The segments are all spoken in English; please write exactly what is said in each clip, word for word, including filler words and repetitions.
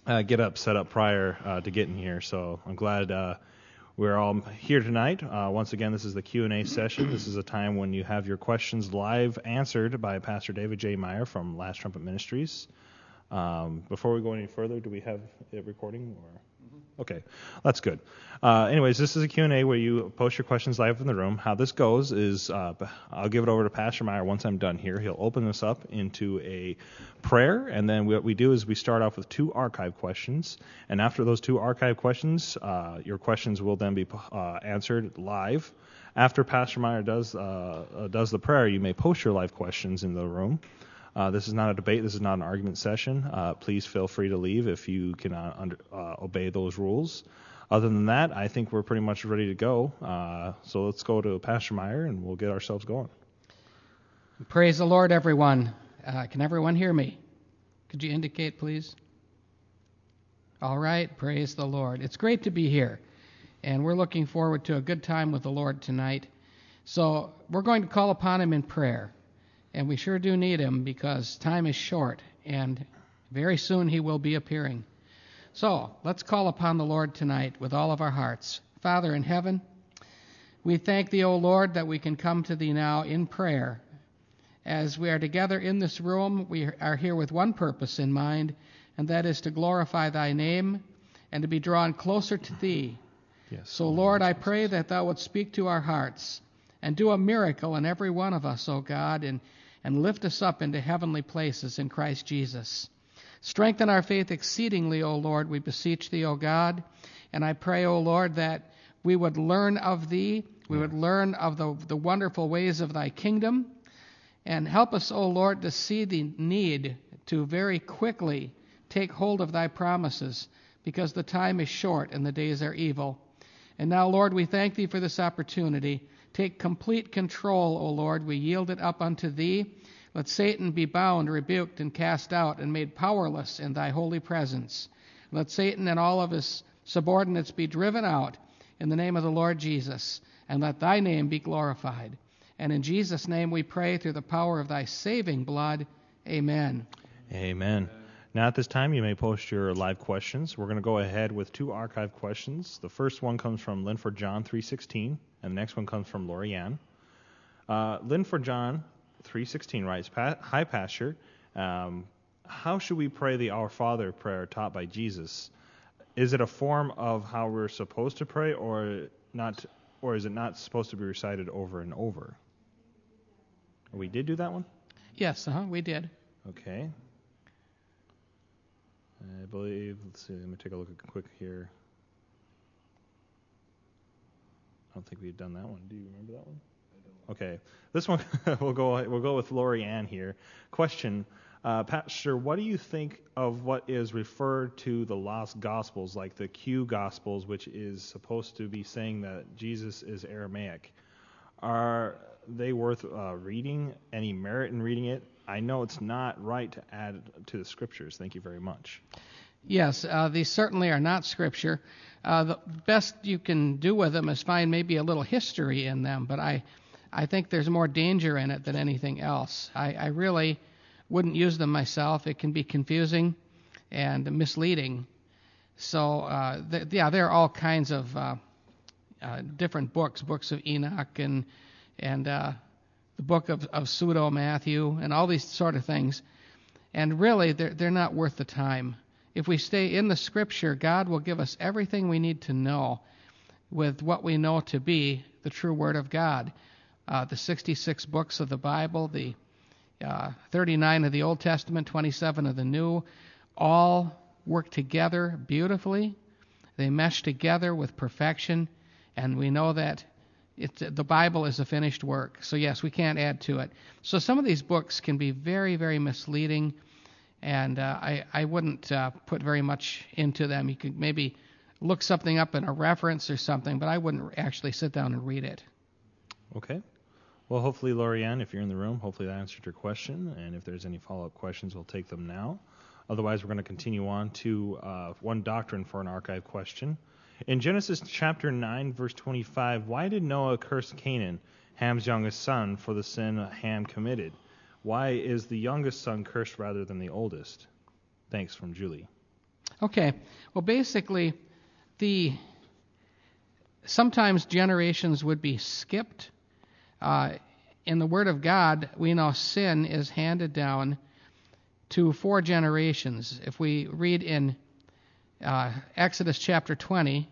uh, get up, set up prior uh, to getting here. So I'm glad uh, we're all here tonight. Uh, once again, this is the Q and A session. This is a time when you have your questions live answered by Pastor David J. Meyer from Last Trumpet Ministries. Um, before we go any further, do we have it recording? Or? Okay, that's good. Uh, anyways, this is a Q and A where you post your questions live in the room. How this goes is uh, I'll give it over to Pastor Meyer once I'm done here. He'll open this up into a prayer, and then what we do is we start off with two archive questions. And after those two archive questions, uh, your questions will then be uh, answered live. After Pastor Meyer does uh, does the prayer, you may post your live questions in the room. Uh, this is not a debate. This is not an argument session. Uh, please feel free to leave if you cannot under, uh, obey those rules. Other than that, I think we're pretty much ready to go. Uh, so let's go to Pastor Meyer, and we'll get ourselves going. Praise the Lord, everyone. Uh, can everyone hear me? Could you indicate, please? All right. Praise the Lord. It's great to be here, and we're looking forward to a good time with the Lord tonight. So we're going to call upon Him in prayer. And we sure do need Him because time is short, and very soon He will be appearing. So let's call upon the Lord tonight with all of our hearts. Father in heaven, we thank Thee, O Lord, that we can come to Thee now in prayer. As we are together in this room, we are here with one purpose in mind, and that is to glorify Thy name and to be drawn closer to Thee. Yes. So, Lord, I pray that Thou would speak to our hearts and do a miracle in every one of us, O God, and and lift us up into heavenly places in Christ Jesus. Strengthen our faith exceedingly, O Lord, we beseech Thee, O God. And I pray, O Lord, that we would learn of Thee, we would learn of the, the wonderful ways of Thy kingdom, and help us, O Lord, to see the need to very quickly take hold of Thy promises, because the time is short and the days are evil. And now, Lord, we thank Thee for this opportunity. Take complete control, O Lord. We yield it up unto Thee. Let Satan be bound, rebuked, and cast out, and made powerless in Thy holy presence. Let Satan and all of his subordinates be driven out in the name of the Lord Jesus, and let Thy name be glorified. And in Jesus' name we pray through the power of Thy saving blood. Amen. Amen. Now at this time, you may post your live questions. We're going to go ahead with two archive questions. The first one comes from Linford John three sixteen, and the next one comes from Lori Ann. Uh, Linford John three sixteen writes, Hi, Pastor. Um, how should we pray the Our Father prayer taught by Jesus? Is it a form of how we're supposed to pray, or not, or is it not supposed to be recited over and over? We did do that one? Yes, uh-huh, we did. Okay. I believe, let's see, let me take a look at quick here. I don't think we've done that one. Do you remember that one? I don't. Okay. This one, we'll go we'll go with Lori Ann here. Question, uh, Pastor, what do you think of what is referred to the lost Gospels, like the Q Gospels, which is supposed to be saying that Jesus is Aramaic? Are they worth uh, reading? Any merit in reading it? I know it's not right to add to the Scriptures. Thank you very much. Yes, uh, these certainly are not Scripture. Uh, the best you can do with them is find maybe a little history in them, but I, I think there's more danger in it than anything else. I, I really wouldn't use them myself. It can be confusing and misleading. So, uh, th- yeah, there are all kinds of uh, uh, different books, books of Enoch and and uh, the book of, of Pseudo-Matthew and all these sort of things. And really, they're, they're not worth the time. If we stay in the Scripture, God will give us everything we need to know with what we know to be the true Word of God. Uh, the sixty-six books of the Bible, the uh, thirty-nine of the Old Testament, twenty-seven of the New, all work together beautifully. They mesh together with perfection, and we know that It's, the Bible is a finished work. So, yes, we can't add to it. So some of these books can be very, very misleading, and uh, I, I wouldn't uh, put very much into them. You could maybe look something up in a reference or something, but I wouldn't actually sit down and read it. Okay. Well, hopefully, Lorianne, if you're in the room, hopefully that answered your question, and if there's any follow-up questions, we'll take them now. Otherwise, we're going to continue on to uh, one doctrine for an archive question. In Genesis chapter nine, verse twenty-five, why did Noah curse Canaan, Ham's youngest son, for the sin Ham committed? Why is the youngest son cursed rather than the oldest? Thanks, from Julie. Okay. Well, basically, the sometimes generations would be skipped. Uh, in the Word of God, we know sin is handed down to four generations. If we read in uh, Exodus chapter twenty,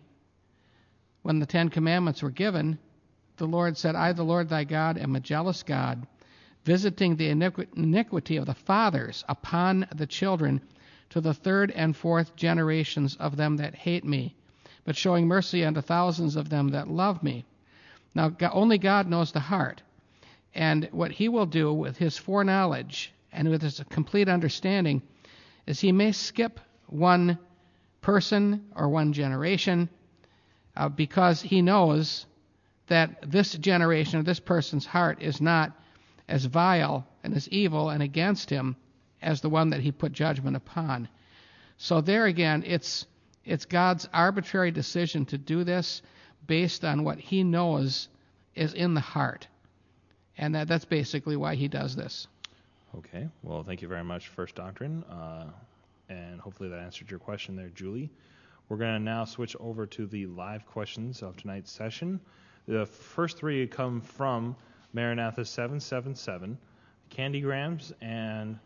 when the Ten Commandments were given, the Lord said, I, the Lord thy God, am a jealous God, visiting the iniquity of the fathers upon the children to the third and fourth generations of them that hate me, but showing mercy unto thousands of them that love me. Now, only God knows the heart. And what he will do with his foreknowledge and with his complete understanding is he may skip one person or one generation uh, because he knows that this generation or this person's heart is not as vile and as evil and against him as the one that he put judgment upon. So there again, it's it's God's arbitrary decision to do this based on what he knows is in the heart. And that, that's basically why he does this. Okay. Well, thank you very much, First Doctrine. Uh, and hopefully that answered your question there, Julie. We're going to now switch over to the live questions of tonight's session. The first three come from Maranatha seven seven seven, Candygrams, and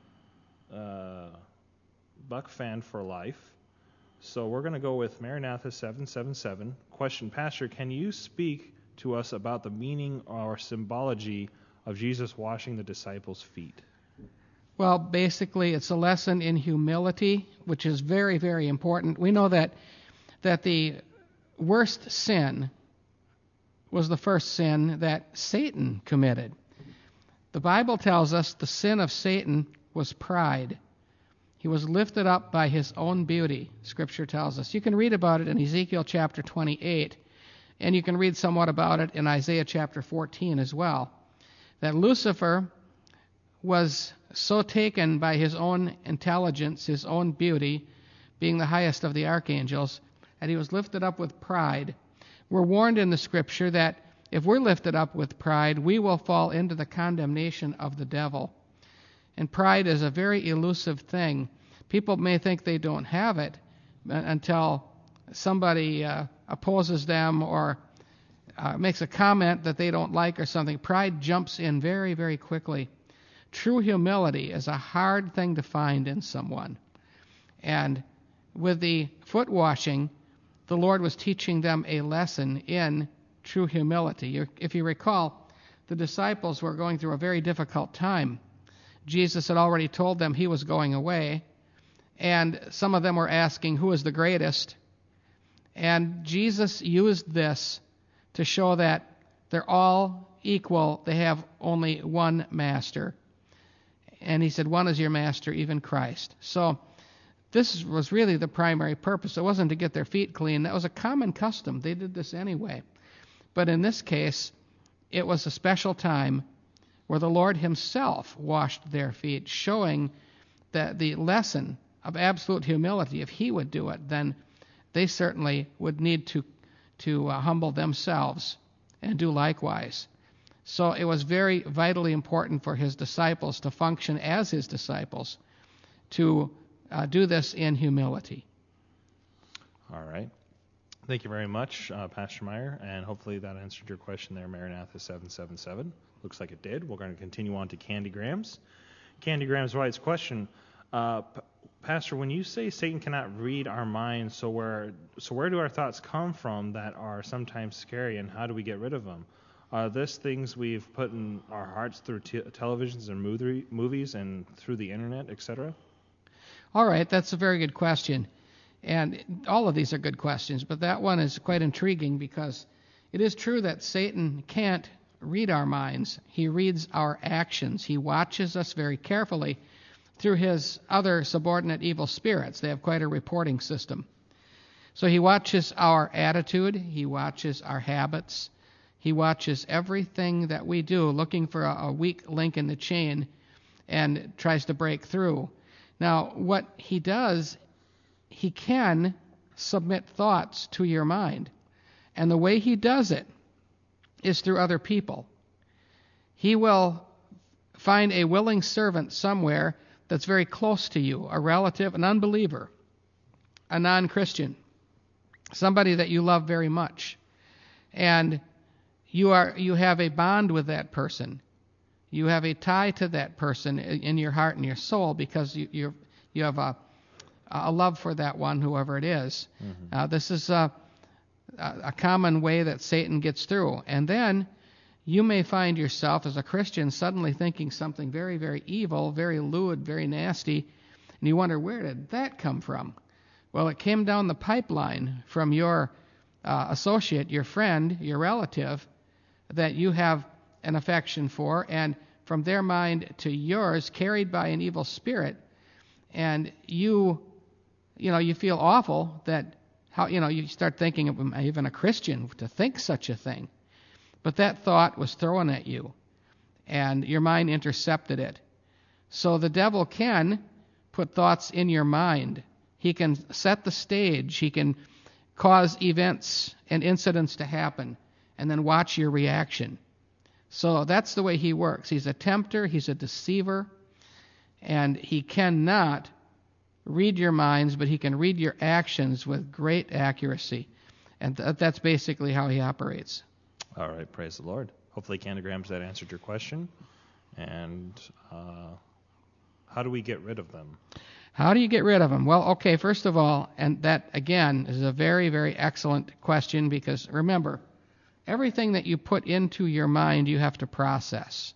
uh, Buck Fan for Life. So we're going to go with Maranatha seven seven seven. Question, Pastor, can you speak to us about the meaning or symbology of Jesus washing the disciples' feet? Well, basically, it's a lesson in humility, which is very, very important. We know that that the worst sin was the first sin that Satan committed. The Bible tells us the sin of Satan was pride. He was lifted up by his own beauty, Scripture tells us. You can read about it in Ezekiel chapter twenty-eight, and you can read somewhat about it in Isaiah chapter fourteen as well, that Lucifer was so taken by his own intelligence, his own beauty, being the highest of the archangels, that he was lifted up with pride. We're warned in the Scripture that if we're lifted up with pride, we will fall into the condemnation of the devil. And pride is a very elusive thing. People may think they don't have it until somebody uh, opposes them or uh, makes a comment that they don't like or something. Pride jumps in very, very quickly. True humility is a hard thing to find in someone. And with the foot washing, the Lord was teaching them a lesson in true humility. If you recall, the disciples were going through a very difficult time. Jesus had already told them he was going away, and some of them were asking, who is the greatest? And Jesus used this to show that they're all equal. They have only one master. And he said, one is your master, even Christ. So this was really the primary purpose. It wasn't to get their feet clean. That was a common custom. They did this anyway. But in this case, it was a special time where the Lord himself washed their feet, showing that the lesson of absolute humility. If he would do it, then they certainly would need to, to uh, humble themselves and do likewise. So it was very vitally important for his disciples to function as his disciples, to uh, do this in humility. All right. Thank you very much, uh, Pastor Meyer, and hopefully that answered your question there, Maranatha seven seven seven. Looks like it did. We're going to continue on to Candygrams. Candygrams writes, question, uh, P- Pastor, when you say Satan cannot read our minds, so where so where do our thoughts come from that are sometimes scary, and how do we get rid of them? Are this things we've put in our hearts through t- televisions and movie, movies and through the internet, et cetera? All right, that's a very good question. And all of these are good questions, but that one is quite intriguing because it is true that Satan can't read our minds. He reads our actions. He watches us very carefully through his other subordinate evil spirits. They have quite a reporting system. So he watches our attitude. He watches our habits. He watches everything that we do, looking for a, a weak link in the chain, and tries to break through. Now, what he does, he can submit thoughts to your mind. And the way he does it is through other people. He will find a willing servant somewhere that's very close to you, a relative, an unbeliever, a non-Christian, somebody that you love very much, and you are you have a bond with that person. You have a tie to that person in your heart and your soul because you you you have a a love for that one, whoever it is. Mm-hmm. Uh, this is a, a common way that Satan gets through. And then you may find yourself as a Christian suddenly thinking something very, very evil, very lewd, very nasty, and you wonder, where did that come from? Well, it came down the pipeline from your uh, associate, your friend, your relative, that you have an affection for, and from their mind to yours, carried by an evil spirit, and you, you know, you feel awful that how, you know, you start thinking, am I even a Christian to think such a thing? But that thought was thrown at you, and your mind intercepted it. So the devil can put thoughts in your mind. He can set the stage. He can cause events and incidents to happen, and then watch your reaction. So that's the way he works. He's a tempter. He's a deceiver. And he cannot read your minds, but he can read your actions with great accuracy. And th- that's basically how he operates. All right, praise the Lord. Hopefully, Candygrams, that answered your question. And uh, how do we get rid of them? How do you get rid of them? Well, okay, first of all, and that, again, is a very, very excellent question because, remember, everything that you put into your mind, you have to process.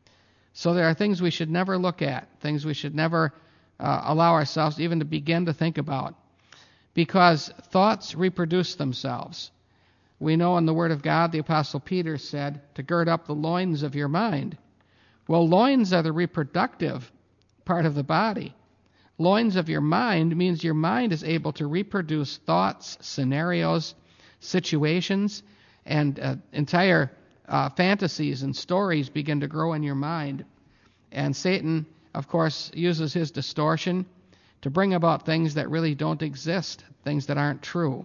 So there are things we should never look at, things we should never uh, allow ourselves even to begin to think about, because thoughts reproduce themselves. We know in the Word of God, the Apostle Peter said, to gird up the loins of your mind. Well, loins are the reproductive part of the body. Loins of your mind means your mind is able to reproduce thoughts, scenarios, situations, and uh, entire uh, fantasies and stories begin to grow in your mind. And Satan, of course, uses his distortion to bring about things that really don't exist, things that aren't true.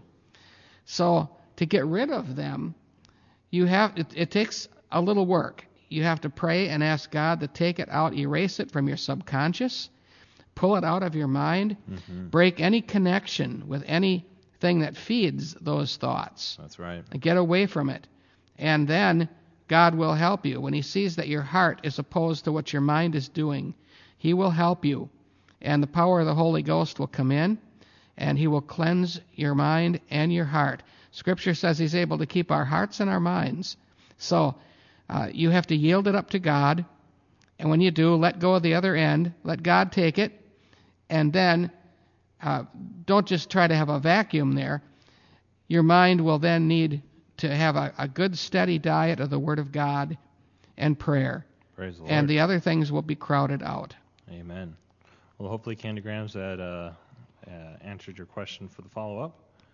So to get rid of them, you have it, it takes a little work. You have to pray and ask God to take it out, erase it from your subconscious, pull it out of your mind, mm-hmm. break any connection with any thing that feeds those thoughts. That's right. Get away from it. And then God will help you. When he sees that your heart is opposed to what your mind is doing, he will help you. And the power of the Holy Ghost will come in, and he will cleanse your mind and your heart. Scripture says he's able to keep our hearts and our minds. So uh, you have to yield it up to God. And when you do, let go of the other end. Let God take it. And then Uh, don't just try to have a vacuum there. Your mind will then need to have a, a good, steady diet of the Word of God and prayer. Praise the Lord. And the other things will be crowded out. Amen. Well, hopefully, Candygrams, that uh, uh, answered your question for the follow-up.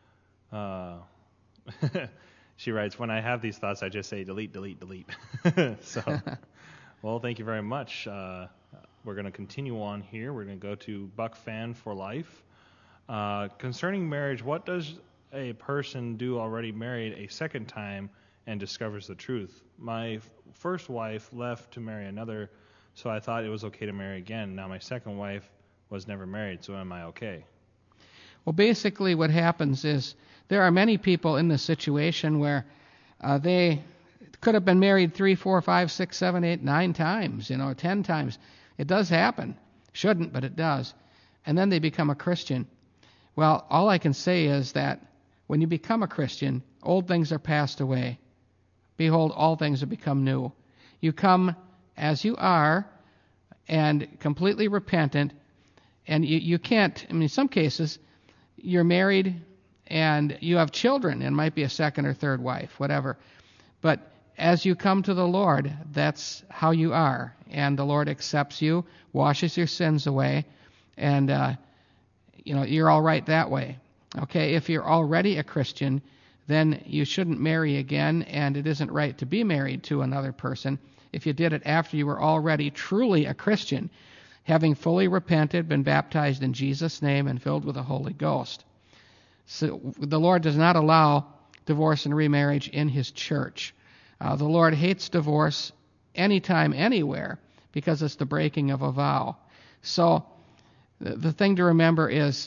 Uh, she writes, when I have these thoughts, I just say delete, delete, delete. So, well, thank you very much. Uh, we're going to continue on here. We're going to go to Buck Fan for Life. Uh, concerning marriage, what does a person do already married a second time and discovers the truth? My f- first wife left to marry another, so I thought it was okay to marry again. Now my second wife was never married, so am I okay? Well, basically what happens is there are many people in this situation where uh, they could have been married three, four, five, six, seven, eight, nine times, you know, ten times. It does happen. Shouldn't, but it does. And then they become a Christian. Well, all I can say is that when you become a Christian, old things are passed away. Behold, all things have become new. You come as you are and completely repentant, and you, you can't, I mean, in some cases, you're married and you have children, and might be a second or third wife, whatever. But as you come to the Lord, that's how you are, and the Lord accepts you, washes your sins away, and uh, you know, you're all right that way. Okay, if you're already a Christian, then you shouldn't marry again, and it isn't right to be married to another person if you did it after you were already truly a Christian, having fully repented, been baptized in Jesus' name, and filled with the Holy Ghost. So the Lord does not allow divorce and remarriage in his church. Uh, the Lord hates divorce anytime, anywhere, because it's the breaking of a vow. So the thing to remember is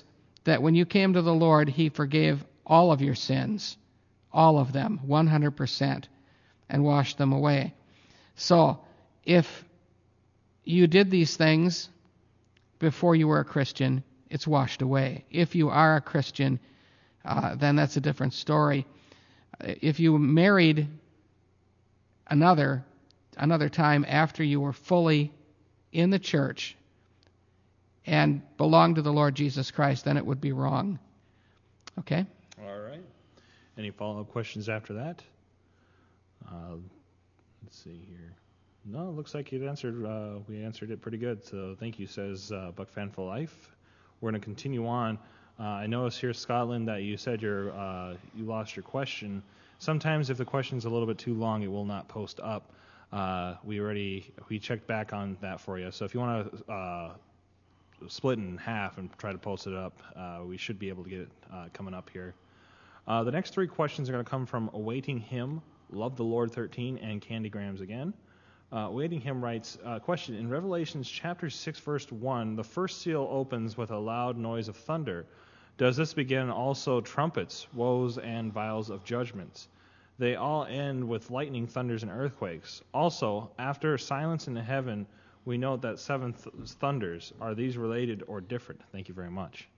that when you came to the Lord, he forgave all of your sins, all of them, one hundred percent, and washed them away. So if you did these things before you were a Christian, it's washed away. If you are a Christian, uh, then that's a different story. If you married another another time after you were fully in the church and belonged to the Lord Jesus Christ, then it would be wrong. Okay? All right. Any follow-up questions after that? Uh, let's see here. No, it looks like you answered. Uh, we answered it pretty good. So thank you, says uh, Buck Fan for Life. We're going to continue on. Uh, I noticed here, Scotland, that you said your uh, you lost your question. Sometimes, if the question's a little bit too long, it will not post up. Uh, we already we checked back on that for you. So if you want to uh, split it in half and try to post it up, uh, we should be able to get it uh, coming up here. Uh, the next three questions are going to come from Awaiting Him, Love the Lord thirteen, and Candy Grams again. Uh, Awaiting Him writes, uh, question, in Revelations chapter six, verse one, the first seal opens with a loud noise of thunder. Does this begin also trumpets, woes, and vials of judgments? They all end with lightning, thunders, and earthquakes. Also, after silence in heaven, we note that seven th- thunders. Are these related or different? Thank you very much.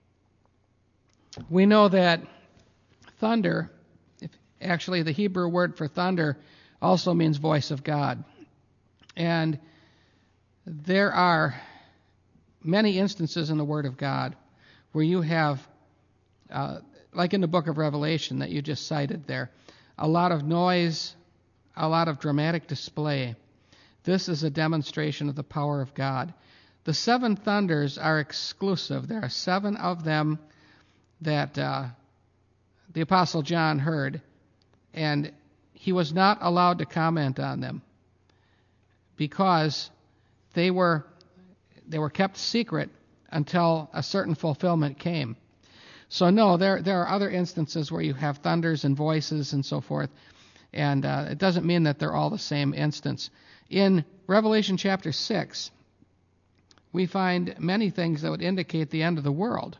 We know that thunder, if actually the Hebrew word for thunder, also means voice of God. And there are many instances in the Word of God where you have, uh, like in the book of Revelation that you just cited there, a lot of noise, a lot of dramatic display. This is a demonstration of the power of God. The seven thunders are exclusive. There are seven of them that uh, the Apostle John heard, and he was not allowed to comment on them because they were they were kept secret until a certain fulfillment came. So no, there there are other instances where you have thunders and voices and so forth, and uh, it doesn't mean that they're all the same instance. In Revelation chapter six, we find many things that would indicate the end of the world.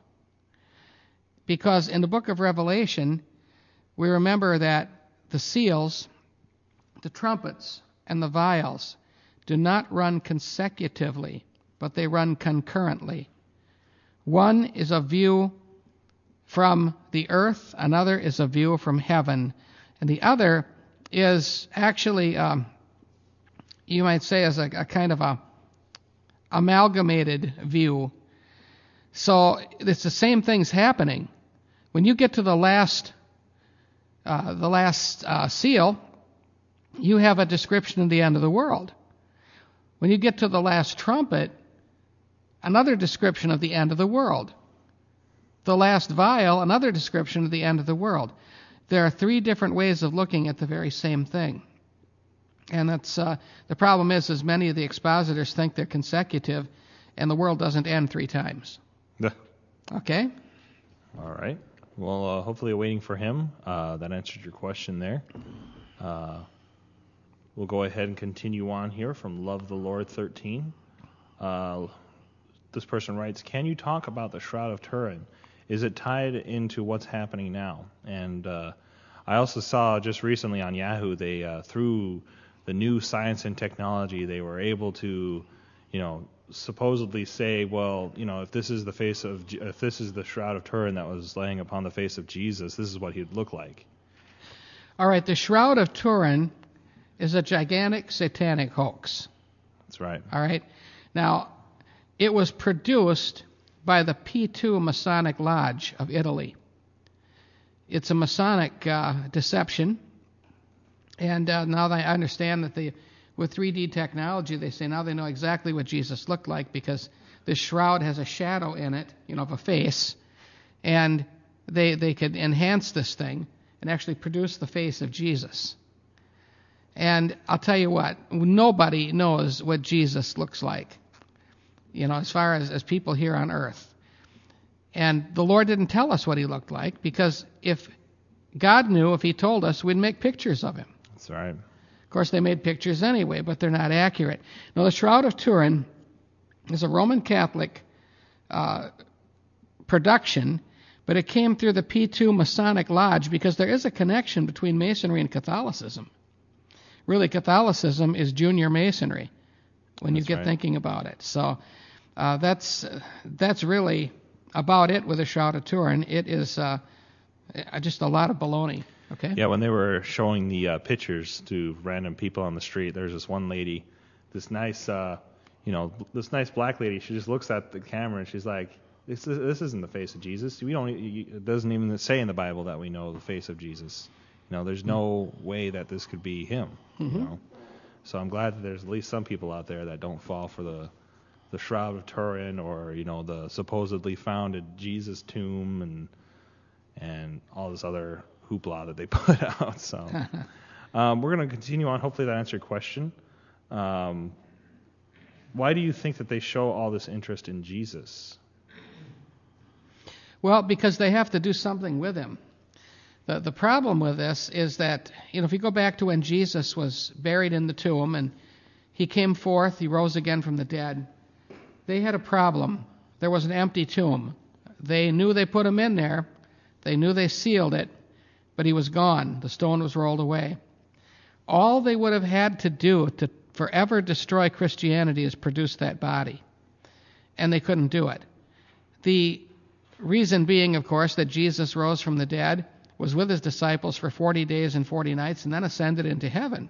Because in the book of Revelation, we remember that the seals, the trumpets, and the vials do not run consecutively, but they run concurrently. One is a view from the earth, another is a view from heaven, and the other is actually, um, you might say, as a, a kind of a amalgamated view. So it's the same things happening. When you get to the last, uh, the last uh, seal, you have a description of the end of the world. When you get to the last trumpet, another description of the end of the world. The last vial, another description of the end of the world. There are three different ways of looking at the very same thing. And that's uh, the problem is, is many of the expositors think they're consecutive, and the world doesn't end three times. Yeah. Okay? All right. Well, uh, hopefully waiting for him. Uh, that answered your question there. Uh, we'll go ahead and continue on here from Love the Lord thirteen. Uh, this person writes, can you talk about the Shroud of Turin? Is it tied into what's happening now? And uh, I also saw just recently on Yahoo, they uh, through the new science and technology, they were able to, you know, supposedly say, well, you know, if this is the face of, if this is the Shroud of Turin that was laying upon the face of Jesus, this is what he'd look like. All right, the Shroud of Turin is a gigantic satanic hoax. That's right. All right. Now, it was produced by the P two Masonic Lodge of Italy. It's a Masonic uh, deception. And uh, now I understand that they, with three D technology, they say now they know exactly what Jesus looked like because this shroud has a shadow in it, you know, of a face. And they they could enhance this thing and actually produce the face of Jesus. And I'll tell you what, nobody knows what Jesus looks like, you know, as far as, as people here on earth. And the Lord didn't tell us what he looked like because if God knew, if he told us, we'd make pictures of him. That's right. Of course, they made pictures anyway, but they're not accurate. Now, the Shroud of Turin is a Roman Catholic uh, production, but it came through the P two Masonic Lodge, because there is a connection between Masonry and Catholicism. Really, Catholicism is junior Masonry when you That's get right. thinking about it. So uh, that's that's really about it with the Shroud of Turin. It is uh, just a lot of baloney. Okay. Yeah, when they were showing the uh, pictures to random people on the street, there's this one lady, this nice, uh, you know, this nice black lady. She just looks at the camera and she's like, "This is, this isn't the face of Jesus. We don't. It doesn't even say in the Bible that we know the face of Jesus. You know, there's no way that this could be him. Mm-hmm. You know, so I'm glad that there's at least some people out there that don't fall for the the Shroud of Turin, or you know, the supposedly founded Jesus tomb and and all this other hoopla that they put out. So um, we're going to continue on. Hopefully that answered your question. Um, why do you think that they show all this interest in Jesus? Well, because they have to do something with him. The the problem with this is that, you know, if you go back to when Jesus was buried in the tomb and he came forth, he rose again from the dead, they had a problem. There was an empty tomb. They knew they put him in there. They knew they sealed it, but he was gone. The stone was rolled away. All they would have had to do to forever destroy Christianity is produce that body. And they couldn't do it. The reason being, of course, that Jesus rose from the dead, was with his disciples for forty days and forty nights, and then ascended into heaven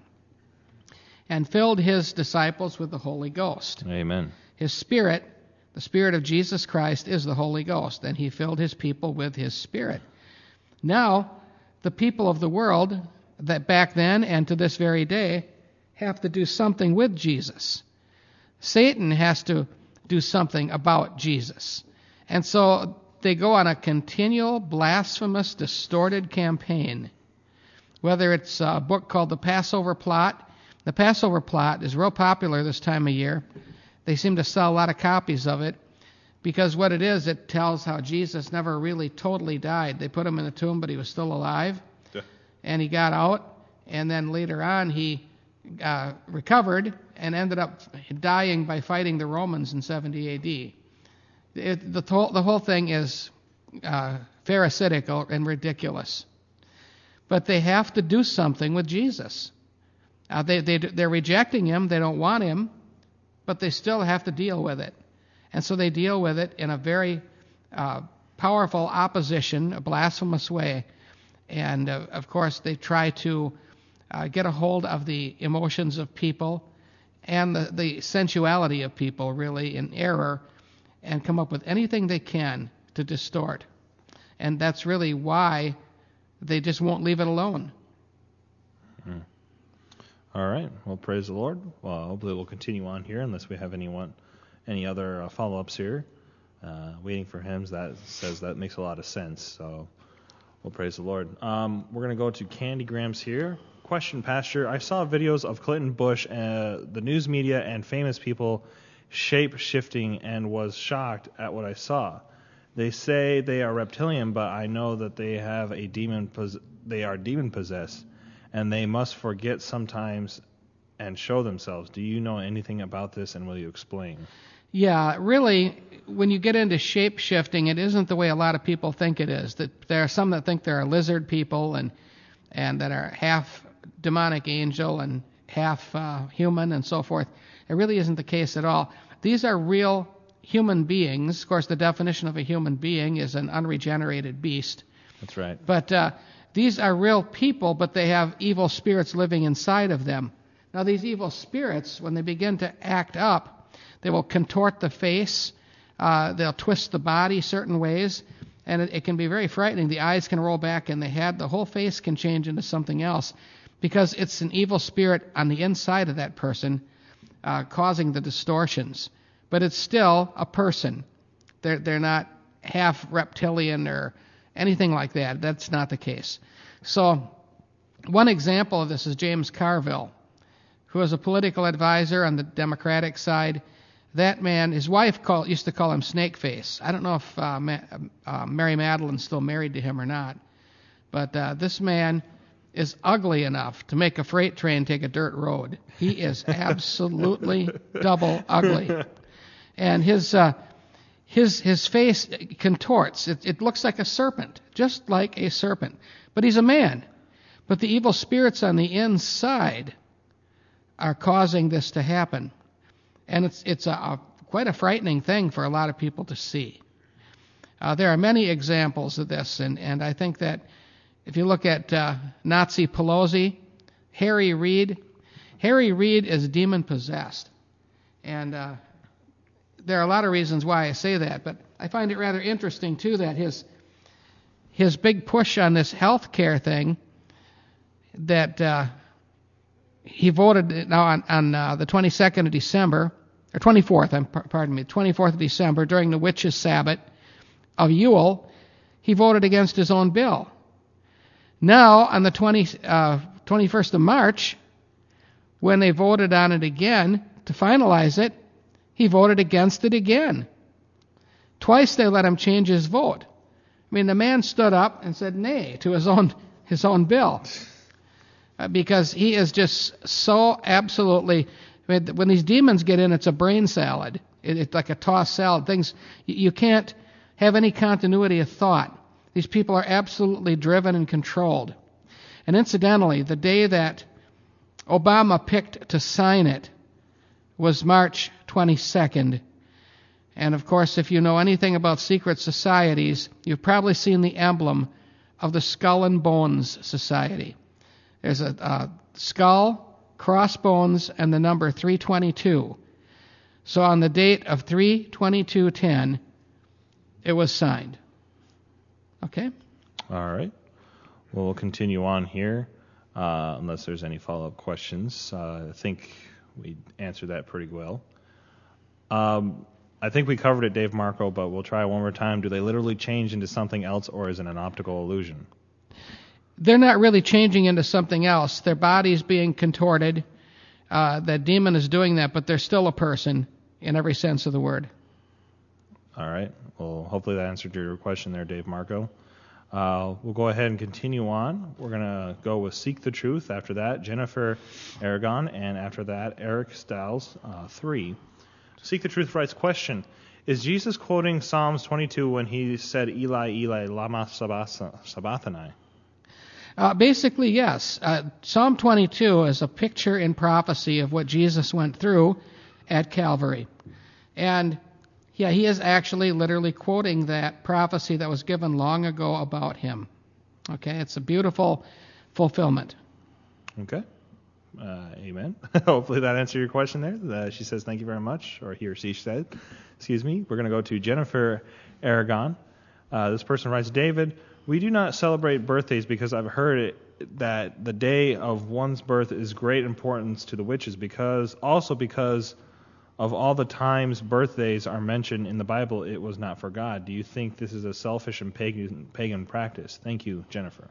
and filled his disciples with the Holy Ghost. Amen. His Spirit, the Spirit of Jesus Christ, is the Holy Ghost, and he filled his people with his Spirit. Now, the people of the world, that back then and to this very day, have to do something with Jesus. Satan has to do something about Jesus. And so they go on a continual, blasphemous, distorted campaign. Whether it's a book called The Passover Plot. The Passover Plot is real popular this time of year. They seem to sell a lot of copies of it because what it is, it tells how Jesus never really totally died. They put him in a tomb, but he was still alive. Yeah. And he got out, and then later on he uh, recovered and ended up dying by fighting the Romans in seventy A D. It, the, whole, the whole thing is uh, pharisaical and ridiculous. But they have to do something with Jesus. Uh, they, they, they're rejecting him. They don't want him. But they still have to deal with it. And so they deal with it in a very uh, powerful opposition, a blasphemous way. And, uh, of course, they try to uh, get a hold of the emotions of people and the, the sensuality of people, really, in error, and come up with anything they can to distort. And that's really why they just won't leave it alone. Mm. All right. Well, praise the Lord. Well, hopefully we'll continue on here unless we have anyone, any other uh, follow-ups here. Uh, waiting for hymns, that says that makes a lot of sense. So we'll praise the Lord. Um, we're going to go to Candy Grams here. Question, Pastor. I saw videos of Clinton Bush, uh, the news media, and famous people shape-shifting and was shocked at what I saw. They say they are reptilian, but I know that they have a demon. Pos- they are demon-possessed, and they must forget sometimes and show themselves. Do you know anything about this, and will you explain? Yeah, really, when you get into shape-shifting, it isn't the way a lot of people think it is. That there are some that think there are lizard people and and that are half demonic angel and half uh, human and so forth. It really isn't the case at all. These are real human beings. Of course, the definition of a human being is an unregenerated beast. That's right. But uh, these are real people, but they have evil spirits living inside of them. Now, these evil spirits, when they begin to act up, they will contort the face. Uh, they'll twist the body certain ways. And it, it can be very frightening. The eyes can roll back in the head. The whole face can change into something else because it's an evil spirit on the inside of that person uh, causing the distortions. But it's still a person. They're, they're not half reptilian or anything like that. That's not the case. So one example of this is James Carville, who was a political advisor on the Democratic side. That man, his wife call, used to call him Snakeface. I don't know if uh, Ma, uh, Mary Madeline's still married to him or not. But uh, this man is ugly enough to make a freight train take a dirt road. He is absolutely double ugly. And his uh, his his face contorts. It, it looks like a serpent, just like a serpent. But he's a man. But the evil spirits on the inside are causing this to happen. And it's it's a, a quite a frightening thing for a lot of people to see. Uh, there are many examples of this, and, and I think that if you look at uh, Nazi Pelosi, Harry Reid, Harry Reid is demon-possessed. And uh, there are a lot of reasons why I say that, but I find it rather interesting, too, that his his big push on this health care thing, that uh, he voted now on, on uh, the twenty-second of December, or twenty-fourth, I'm, pardon me, twenty-fourth of December, during the Witches' Sabbath of Yule, he voted against his own bill. Now, on the twenty, uh, twenty-first of March, when they voted on it again to finalize it, he voted against it again. Twice they let him change his vote. I mean, the man stood up and said nay to his own his own bill. Uh, because he is just so absolutely... I mean, when these demons get in, it's a brain salad. It, it's like a tossed salad. Things you, you can't have any continuity of thought. These people are absolutely driven and controlled. And incidentally, the day that Obama picked to sign it was March twenty-second. And of course, if you know anything about secret societies, you've probably seen the emblem of the Skull and Bones Society. There's a, a skull, crossbones, and the number three twenty-two. So on the date of three twenty-two ten, it was signed. Okay? All right. Well, we'll continue on here, uh, unless there's any follow-up questions. Uh, I think we answered that pretty well. Um, I think we covered it, Dave Marco, but we'll try one more time. Do they literally change into something else, or is it an optical illusion? They're not really changing into something else. Their body's being contorted. Uh, that demon is doing that, but they're still a person in every sense of the word. All right. Well, hopefully that answered your question there, Dave Marco. Uh, we'll go ahead and continue on. We're going to go with Seek the Truth. After that, Jennifer Aragon. And after that, Eric Stiles, uh, three. Seek the Truth writes, question, is Jesus quoting Psalms twenty-two when he said, Eli, Eli, lama sabachthani? Uh, basically, yes. Uh, Psalm twenty-two is a picture in prophecy of what Jesus went through at Calvary. And, yeah, he is actually literally quoting that prophecy that was given long ago about him. Okay, it's a beautiful fulfillment. Okay. Uh, amen. Hopefully that answered your question there. Uh, she says, thank you very much, or he or she said. Excuse me. We're going to go to Jennifer Aragon. Uh, this person writes, David, we do not celebrate birthdays because I've heard it, that the day of one's birth is great importance to the witches, because also because of all the times birthdays are mentioned in the Bible, it was not for God. Do you think this is a selfish and pagan, pagan practice? Thank you, Jennifer.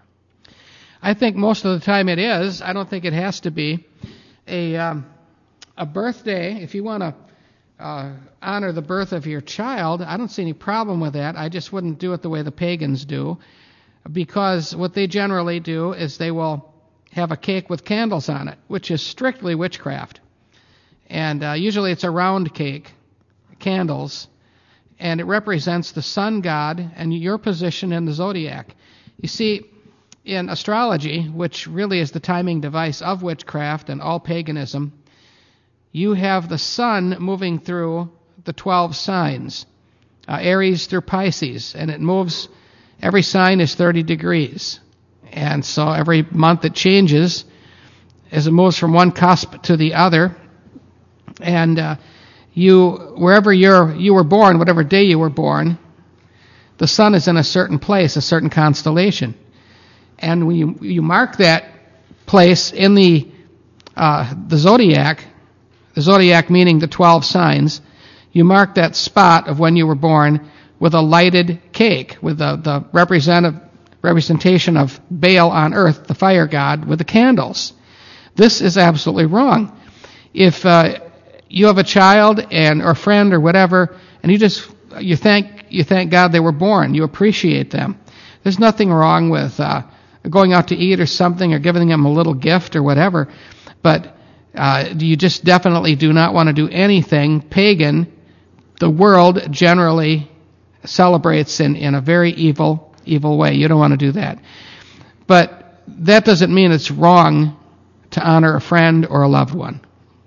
I think most of the time it is. I don't think it has to be. A um, a birthday, if you want to uh, honor the birth of your child, I don't see any problem with that. I just wouldn't do it the way the pagans do, because what they generally do is they will have a cake with candles on it, which is strictly witchcraft. And uh, usually it's a round cake, candles, and it represents the sun god and your position in the zodiac. You see, in astrology, which really is the timing device of witchcraft and all paganism, you have the sun moving through the twelve signs, uh, Aries through Pisces, and it moves, every sign is thirty degrees. And so every month it changes as it moves from one cusp to the other. And uh, you, wherever you're, you were born, whatever day you were born, the sun is in a certain place, a certain constellation. And when you you mark that place in the uh, the zodiac, the zodiac meaning the twelve signs, you mark that spot of when you were born with a lighted cake, with the the representative representation of Baal on earth, the fire god, with the candles. This is absolutely wrong. If uh, you have a child and or friend or whatever, and you just you thank you thank God they were born, you appreciate them. There's nothing wrong with uh, going out to eat or something, or giving them a little gift or whatever, but uh, you just definitely do not want to do anything pagan the world generally celebrates in, in a very evil, evil way. You don't want to do that. But that doesn't mean it's wrong to honor a friend or a loved one.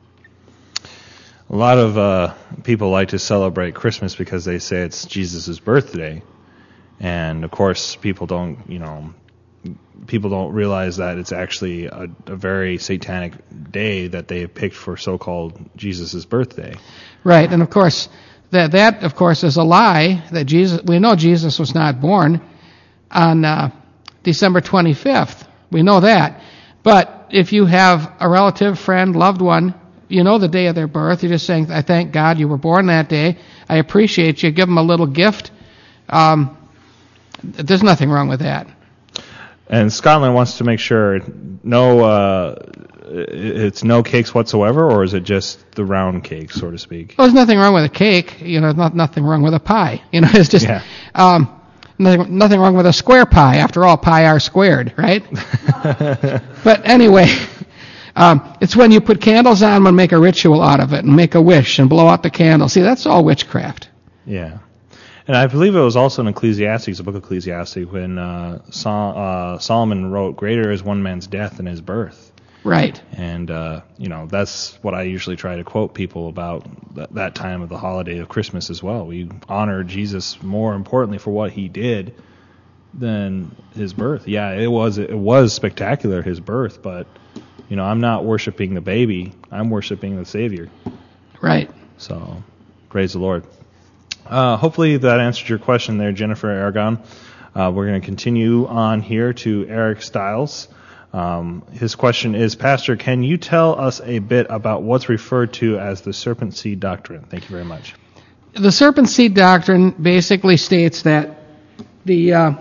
A lot of uh, people like to celebrate Christmas because they say it's Jesus' birthday. And, of course, people don't, you know, people don't realize that it's actually a, a very satanic day that they have picked for so-called Jesus' birthday. Right, and, of course, that, that, of course, is a lie. That Jesus, we know Jesus was not born on uh, December twenty-fifth. We know that. But if you have a relative, friend, loved one, you know the day of their birth. You're just saying, I thank God you were born that day. I appreciate you. Give them a little gift. Um, there's nothing wrong with that. And Scotland wants to make sure no, uh, it's no cakes whatsoever, or is it just the round cake, so to speak? Well, there's nothing wrong with a cake. You know, there's not nothing wrong with a pie. You know, it's just yeah. um, nothing, nothing wrong with a square pie. After all, pi are squared, right? But anyway. Um, it's when you put candles on and make a ritual out of it and make a wish and blow out the candle. See, that's all witchcraft. Yeah. And I believe it was also in Ecclesiastes, the book of Ecclesiastes, when uh, Sol- uh, Solomon wrote, greater is one man's death than his birth. Right. And, uh, you know, that's what I usually try to quote people about th- that time of the holiday of Christmas as well. We honor Jesus more importantly for what he did than his birth. Yeah, it was it was spectacular, his birth, but... You know, I'm not worshiping the baby. I'm worshiping the Savior. Right. So, praise the Lord. Uh, hopefully that answered your question there, Jennifer Aragon. Uh, we're going to continue on here to Eric Stiles. Um, his question is, Pastor, can you tell us a bit about what's referred to as the serpent seed doctrine? Thank you very much. The serpent seed doctrine basically states that the... Uh,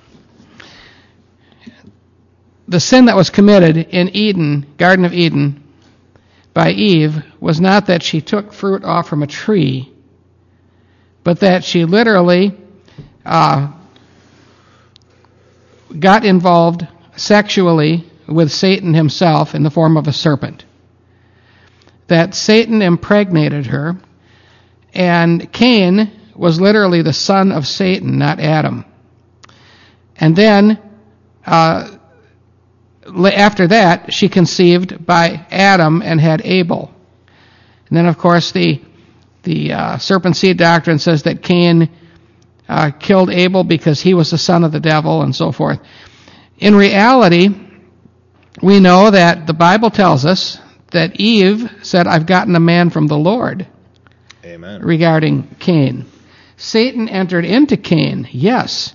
The sin that was committed in Eden, Garden of Eden, by Eve was not that she took fruit off from a tree, but that she literally uh, got involved sexually with Satan himself in the form of a serpent. That Satan impregnated her, and Cain was literally the son of Satan, not Adam. And then... Uh, After that, she conceived by Adam and had Abel. And then, of course, the the uh, serpent seed doctrine says that Cain uh, killed Abel because he was the son of the devil and so forth. In reality, we know that the Bible tells us that Eve said, I've gotten a man from the Lord. Amen. Regarding Cain. Satan entered into Cain, yes.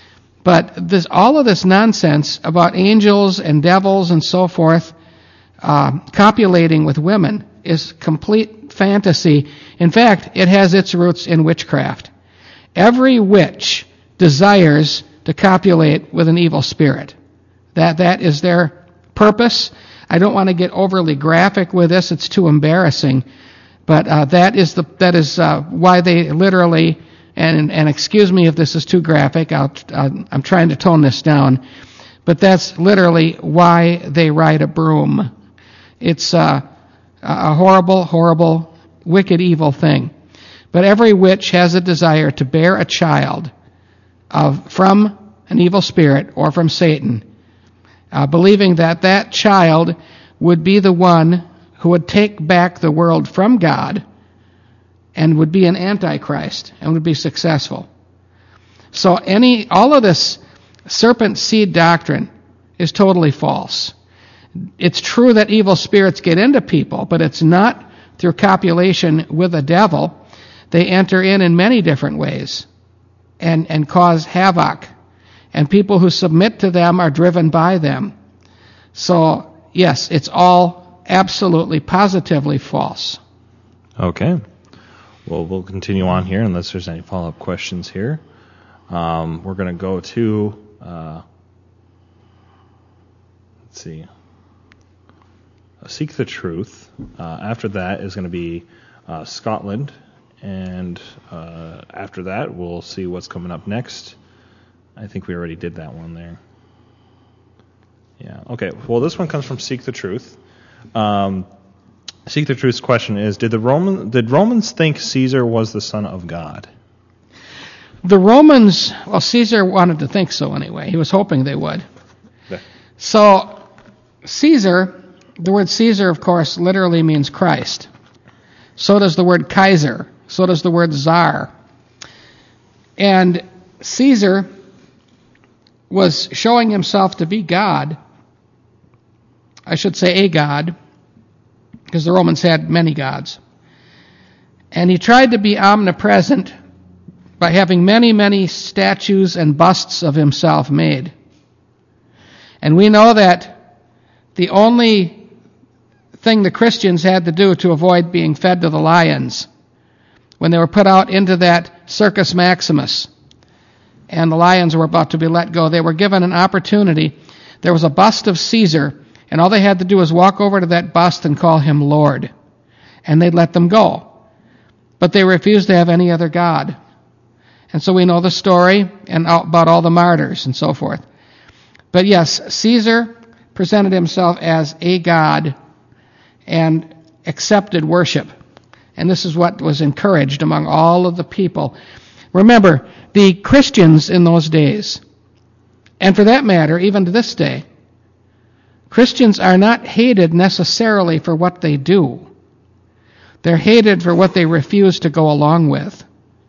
But this, all of this nonsense about angels and devils and so forth uh, copulating with women is complete fantasy. In fact, it has its roots in witchcraft. Every witch desires to copulate with an evil spirit. That that is their purpose. I don't want to get overly graphic with this; it's too embarrassing. But uh, that is the that is uh, why they literally. And, and excuse me if this is too graphic. I'll, uh, I'm trying to tone this down. But that's literally why they ride a broom. It's uh, a horrible, horrible, wicked, evil thing. But every witch has a desire to bear a child of, from an evil spirit or from Satan, uh, believing that that child would be the one who would take back the world from God and would be an antichrist and would be successful. So any all of this serpent seed doctrine is totally false. It's true that evil spirits get into people, but it's not through copulation with a devil. They enter in in many different ways and, and cause havoc. And people who submit to them are driven by them. So, yes, it's all absolutely, positively false. Okay. Well, we'll continue on here unless there's any follow-up questions here. Um, we're going to go to, uh, let's see, Seek the Truth. Uh, after that is going to be uh, Scotland. And uh, after that, we'll see what's coming up next. I think we already did that one there. Yeah, okay. Well, this one comes from Seek the Truth. Um, Seek the Truth's question is, did the Roman did Romans think Caesar was the son of God? The Romans, well, Caesar wanted to think so anyway. He was hoping they would. Yeah. So, Caesar, the word Caesar, of course, literally means Christ. So does the word Kaiser. So does the word Tsar. And Caesar was showing himself to be God. I should say a god, because the Romans had many gods. And he tried to be omnipresent by having many, many statues and busts of himself made. And we know that the only thing the Christians had to do to avoid being fed to the lions, when they were put out into that Circus Maximus, and the lions were about to be let go, they were given an opportunity. There was a bust of Caesar, and all they had to do was walk over to that bust and call him Lord, and they'd let them go. But they refused to have any other god. And so we know the story and about all the martyrs and so forth. But yes, Caesar presented himself as a god and accepted worship. And this is what was encouraged among all of the people. Remember, the Christians in those days, and for that matter, even to this day, Christians are not hated necessarily for what they do. They're hated for what they refuse to go along with.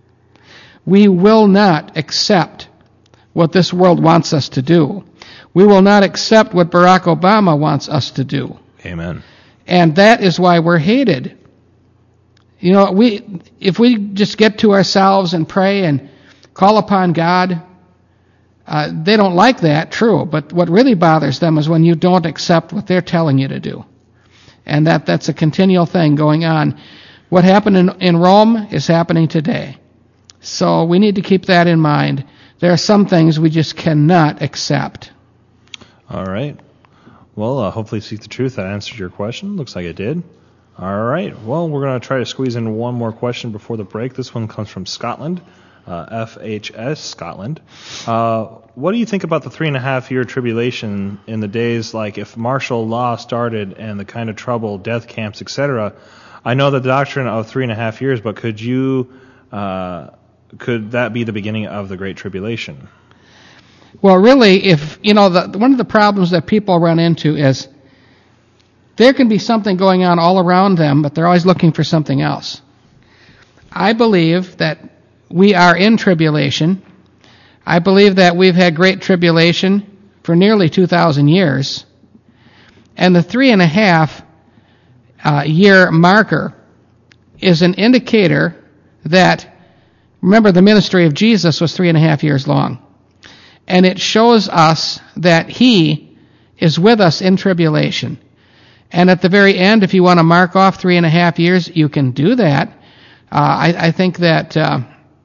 We will not accept what this world wants us to do. We will not accept what Barack Obama wants us to do. Amen. And that is why we're hated. You know, we if we just get to ourselves and pray and call upon God, uh, they don't like that, true. But what really bothers them is when you don't accept what they're telling you to do. And that, that's a continual thing going on. What happened in, in Rome is happening today. So we need to keep that in mind. There are some things we just cannot accept. All right. Well, uh, hopefully Seek the Truth, that answered your question. Looks like it did. All right. Well, we're going to try to squeeze in one more question before the break. This one comes from Scotland, uh, F H S Scotland. Uh, what do you think about the three and a half year tribulation in the days like if martial law started and the kind of trouble, death camps, et cetera? I know the doctrine of three and a half years, but could you... Uh, Could that be the beginning of the Great Tribulation? Well, really, if you know, the, one of the problems that people run into is there can be something going on all around them, but they're always looking for something else. I believe that we are in tribulation. I believe that we've had great tribulation for nearly two thousand years. And the three and a half uh, year marker is an indicator that, remember, the ministry of Jesus was three and a half years long. And it shows us that He is with us in tribulation. And at the very end, if you want to mark off three and a half years, you can do that. Uh, I, I think that, uh,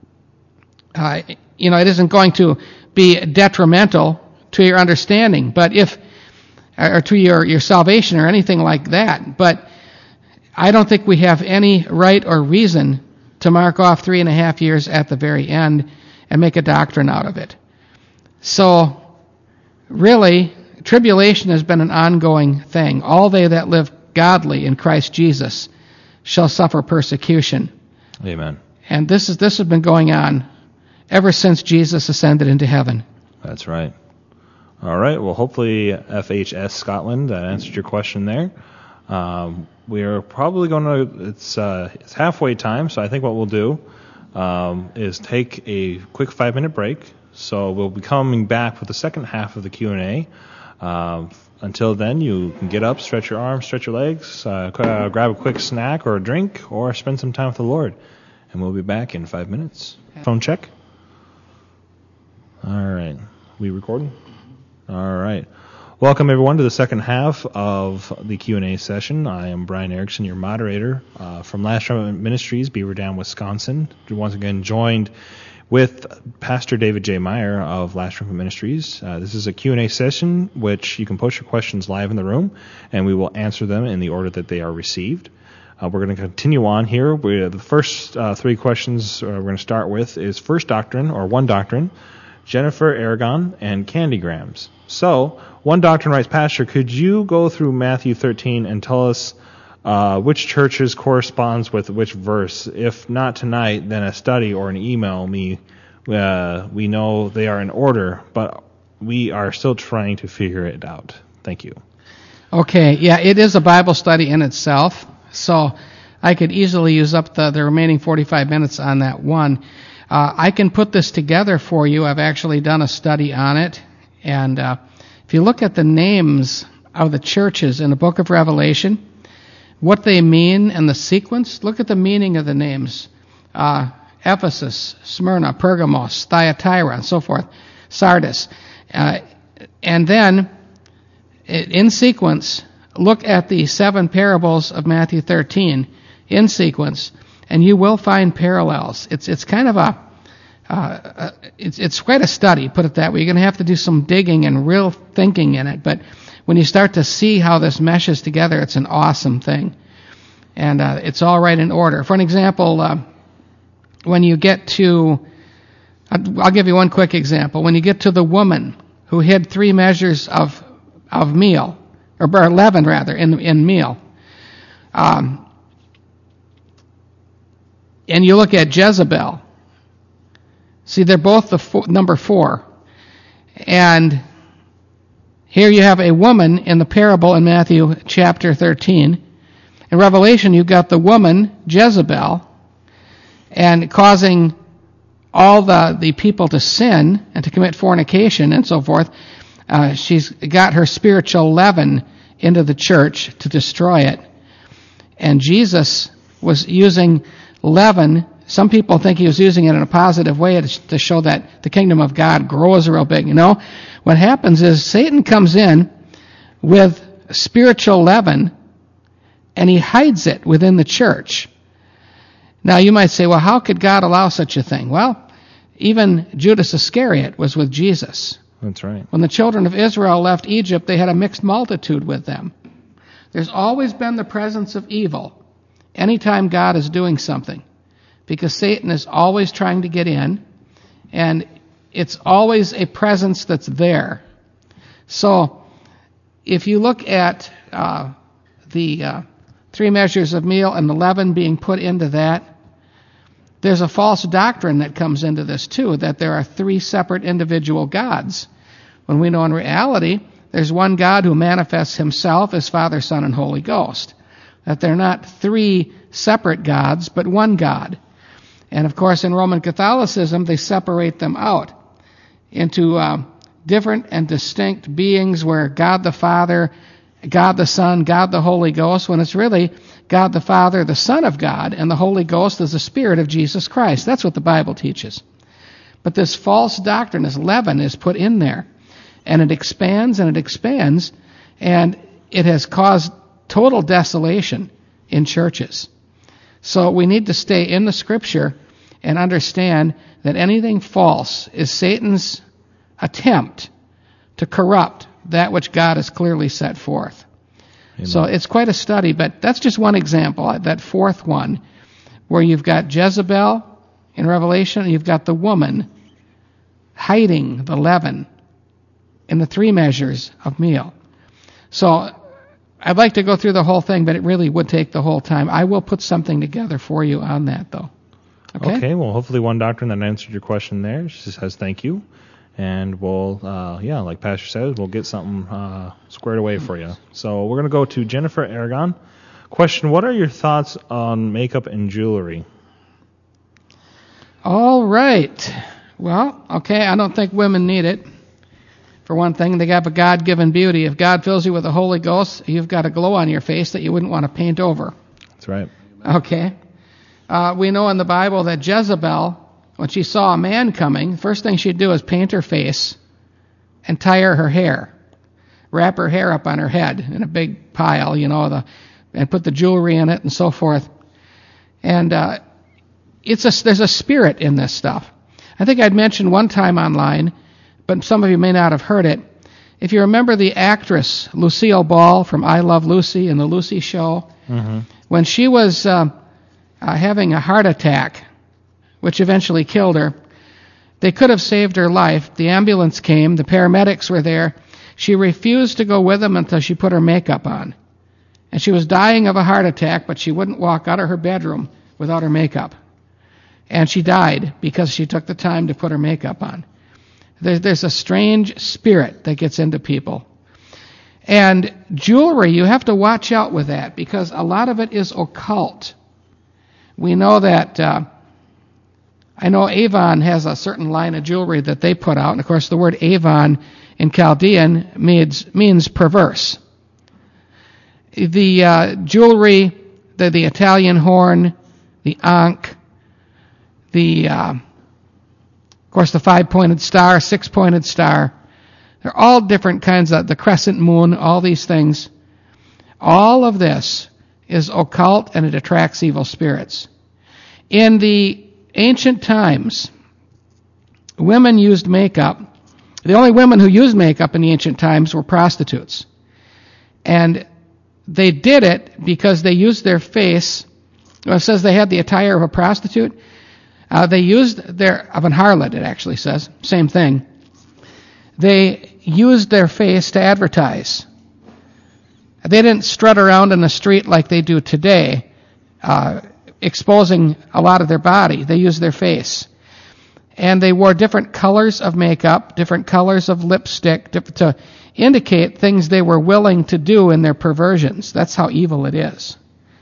uh, you know, it isn't going to be detrimental to your understanding, but if, or to your, your salvation or anything like that. But I don't think we have any right or reason to mark off three and a half years at the very end and make a doctrine out of it. So, really, tribulation has been an ongoing thing. All they that live godly in Christ Jesus shall suffer persecution. Amen. And this is this has been going on ever since Jesus ascended into heaven. That's right. All right. Well, hopefully F H S Scotland, that answered your question there. Um, we are probably going to, it's, uh, it's halfway time, so I think what we'll do um, is take a quick five-minute break. So we'll be coming back with the second half of the Q and A. Um, until then, you can get up, stretch your arms, stretch your legs, uh, uh, grab a quick snack or a drink, or spend some time with the Lord. And we'll be back in five minutes. Phone check. All right. We recording? All right. Welcome, everyone, to the second half of the Q and A session. I am Brian Erickson, your moderator uh, from Last Trumpet Ministries, Beaver Dam, Wisconsin. Once again, joined with Pastor David J. Meyer of Last Trumpet Ministries. Uh, this is a Q and A session which you can post your questions live in the room, and we will answer them in the order that they are received. Uh, we're going to continue on here. We, the first uh, three questions uh, we're going to start with is First Doctrine, or One Doctrine, Jennifer Aragon, and Candy Grams. So, One Doctrine writes, Pastor, could you go through Matthew thirteen and tell us uh, which churches corresponds with which verse. If not tonight, then a study or an email me. Uh, we know they are in order, but we are still trying to figure it out. Thank you. Okay, yeah, it is a Bible study in itself, so I could easily use up the, the remaining forty-five minutes on that one. Uh, I can put this together for you. I've actually done a study on it, and uh, if you look at the names of the churches in the book of Revelation, what they mean and the sequence, look at the meaning of the names. Uh, Ephesus, Smyrna, Pergamos, Thyatira, and so forth, Sardis. Uh, and then, in sequence, look at the seven parables of Matthew thirteen in sequence, and you will find parallels. It's it's kind of a, uh, it's it's quite a study, put it that way. You're going to have to do some digging and real thinking in it, but when you start to see how this meshes together, it's an awesome thing. And uh, it's all right in order. For an example, uh, when you get to, I'll give you one quick example. When you get to the woman who hid three measures of of meal, or leaven rather, in in meal, um, and you look at Jezebel, see they're both the four, number four, and here you have a woman in the parable in Matthew chapter thirteen. In Revelation, you've got the woman, Jezebel, and causing all the, the people to sin and to commit fornication and so forth. Uh, she's got her spiritual leaven into the church to destroy it. And Jesus was using leaven. Some people think he was using it in a positive way to, to show that the kingdom of God grows real big. You know, what happens is Satan comes in with spiritual leaven and he hides it within the church. Now you might say, well, how could God allow such a thing? Well, even Judas Iscariot was with Jesus. That's right. When the children of Israel left Egypt, they had a mixed multitude with them. There's always been the presence of evil anytime God is doing something, because Satan is always trying to get in, and it's always a presence that's there. So if you look at uh, the uh, three measures of meal and the leaven being put into that, there's a false doctrine that comes into this too, that there are three separate individual gods, when we know in reality there's one God who manifests himself as Father, Son, and Holy Ghost. That they're not three separate gods, but one God. And of course in Roman Catholicism they separate them out into uh, different and distinct beings, where God the Father, God the Son, God the Holy Ghost, when it's really God the Father, the Son of God, and the Holy Ghost is the Spirit of Jesus Christ. That's what the Bible teaches. But this false doctrine, this leaven, is put in there, and it expands and it expands, and it has caused total desolation in churches. So we need to stay in the Scripture and understand that anything false is Satan's attempt to corrupt that which God has clearly set forth. Amen. So it's quite a study, but that's just one example, that fourth one, where you've got Jezebel in Revelation, and you've got the woman hiding the leaven in the three measures of meal. So I'd like to go through the whole thing, but it really would take the whole time. I will put something together for you on that, though. Okay, okay well, hopefully one doctrine that answered your question there. She says thank you. And we'll, uh, yeah, like Pastor says, we'll get something uh, squared away for you. So we're going to go to Jennifer Aragon. Question, what are your thoughts on makeup and jewelry? All right. Well, okay, I don't think women need it. For one thing, they have a God-given beauty. If God fills you with the Holy Ghost, you've got a glow on your face that you wouldn't want to paint over. That's right. Okay. Uh, we know in the Bible that Jezebel, when she saw a man coming, the first thing she'd do is paint her face and tie her hair, wrap her hair up on her head in a big pile, you know, the, and put the jewelry in it and so forth. And uh, it's a, there's a spirit in this stuff. I think I'd mentioned one time online, but some of you may not have heard it. If you remember the actress Lucille Ball from I Love Lucy and the Lucy Show, mm-hmm. when she was uh, uh, having a heart attack, which eventually killed her, they could have saved her life. The ambulance came, the paramedics were there. She refused to go with them until she put her makeup on. And she was dying of a heart attack, but she wouldn't walk out of her bedroom without her makeup. And she died because she took the time to put her makeup on. There's, there's a strange spirit that gets into people. And jewelry, you have to watch out with that because a lot of it is occult. We know that, uh, I know Avon has a certain line of jewelry that they put out. And of course, the word Avon in Chaldean means, means perverse. The uh, jewelry, the, the Italian horn, the ankh, the, uh, of course, the five-pointed star, six-pointed star. They're all different kinds of, the crescent moon, all these things. All of this is occult and it attracts evil spirits. In the ancient times, women used makeup. The only women who used makeup in the ancient times were prostitutes. And they did it because they used their face. Well, it says they had the attire of a prostitute. Uh, they used their, of an harlot, it actually says. Same thing. They used their face to advertise. They didn't strut around in the street like they do today, uh, exposing a lot of their body. They used their face. And they wore different colors of makeup, different colors of lipstick to indicate things they were willing to do in their perversions. That's how evil it is.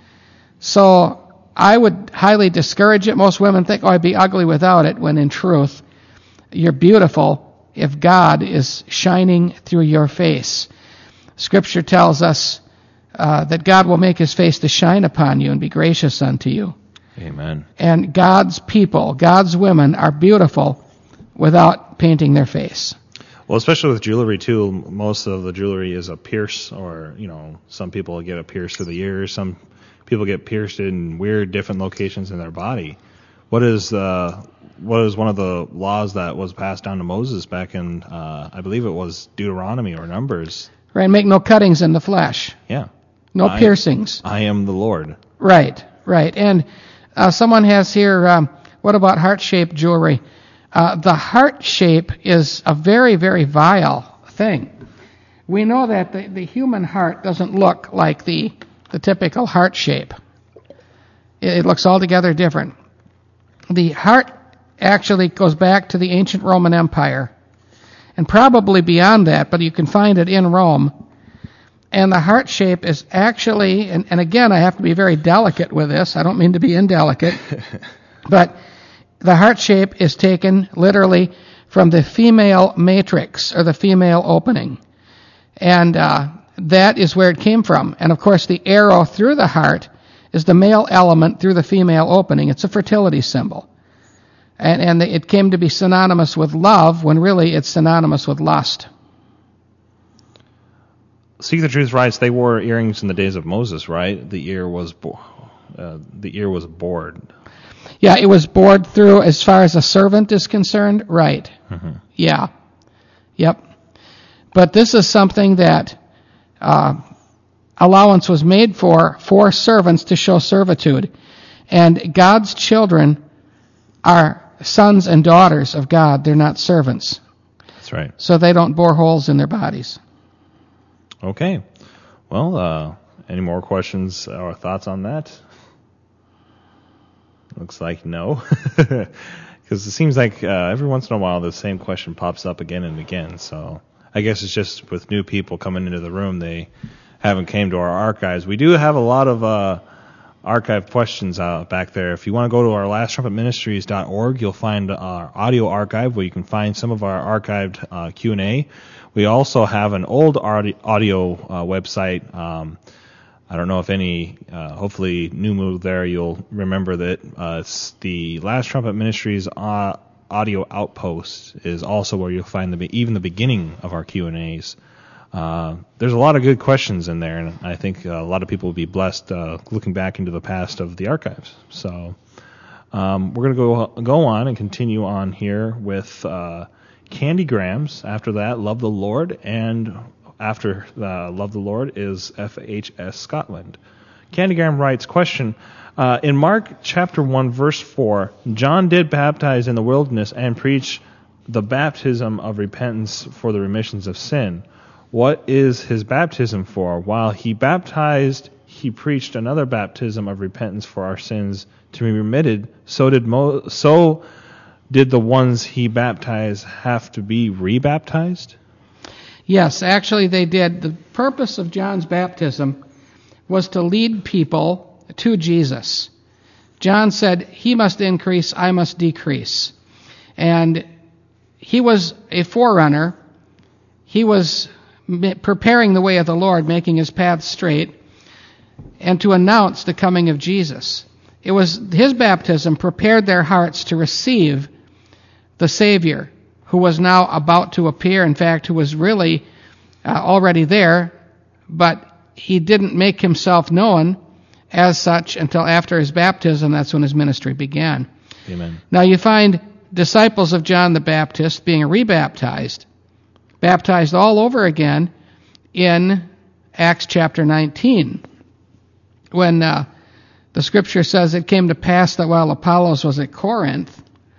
So I would highly discourage it. Most women think, oh, I'd be ugly without it, when in truth, you're beautiful if God is shining through your face. Scripture tells us uh, that God will make his face to shine upon you and be gracious unto you. Amen. And God's people, God's women, are beautiful without painting their face. Well, especially with jewelry, too, most of the jewelry is a pierce, or, you know, some people get a pierce through the ears, some people get pierced in weird, different locations in their body. What is uh, what is one of the laws that was passed down to Moses back in, uh, I believe it was Deuteronomy or Numbers? Right, make no cuttings in the flesh. Yeah. No I, piercings. I am the Lord. Right, right. And uh, someone has here, um, what about heart-shaped jewelry? Uh, the heart shape is a very, very vile thing. We know that the, the human heart doesn't look like the, the typical heart shape. It, it looks altogether different. The heart actually goes back to the ancient Roman Empire, and probably beyond that, but you can find it in Rome. And the heart shape is actually, and, and again, I have to be very delicate with this. I don't mean to be indelicate, but the heart shape is taken literally from the female matrix, or the female opening. And uh, that is where it came from. And of course, the arrow through the heart is the male element through the female opening. It's a fertility symbol. And, and it came to be synonymous with love, when really it's synonymous with lust. Seek the Truth writes they wore earrings in the days of Moses, right? The ear was bo- uh, the ear was bored. Yeah, it was bored through as far as a servant is concerned. Right. Mm-hmm. Yeah. Yep. But this is something that uh, allowance was made for, for servants to show servitude. And God's children are sons and daughters of God. They're not servants. That's right. So they don't bore holes in their bodies. Okay. Well, uh, any more questions or thoughts on that? Looks like no. Because it seems like uh, every once in a while the same question pops up again and again. So I guess it's just with new people coming into the room, they haven't came to our archives. We do have a lot of uh, archive questions uh, back there. If you want to go to our last trumpet ministries dot org, you'll find our audio archive where you can find some of our archived uh, Q and A. We also have an old audio uh, website. Um, I don't know if any, uh, hopefully new move there, you'll remember that uh, it's the Last Trumpet Ministries uh, audio outpost is also where you'll find the, even the beginning of our Q and A's. Uh, there's a lot of good questions in there, and I think a lot of people will be blessed uh, looking back into the past of the archives. So um, we're going to go go on and continue on here with uh, Candy Grams. After that, Love the Lord, and after uh, Love the Lord is F H S Scotland. Candy Graham writes, question, uh, in Mark chapter one, verse four, John did baptize in the wilderness and preach the baptism of repentance for the remissions of sin. What is his baptism for? While he baptized, he preached another baptism of repentance for our sins to be remitted, so did Mo- so did the ones he baptized have to be rebaptized? Yes, actually they did. The purpose of John's baptism was to lead people to Jesus. John said, "He must increase, I must decrease." And he was a forerunner. He was preparing the way of the Lord, making his path straight, and to announce the coming of Jesus. It was his baptism prepared their hearts to receive the Savior, who was now about to appear, in fact, who was really uh, already there, but he didn't make himself known as such until after his baptism. That's when his ministry began. Amen. Now you find disciples of John the Baptist being rebaptized, baptized all over again in Acts chapter nineteen, when uh, the scripture says, "It came to pass that while Apollos was at Corinth,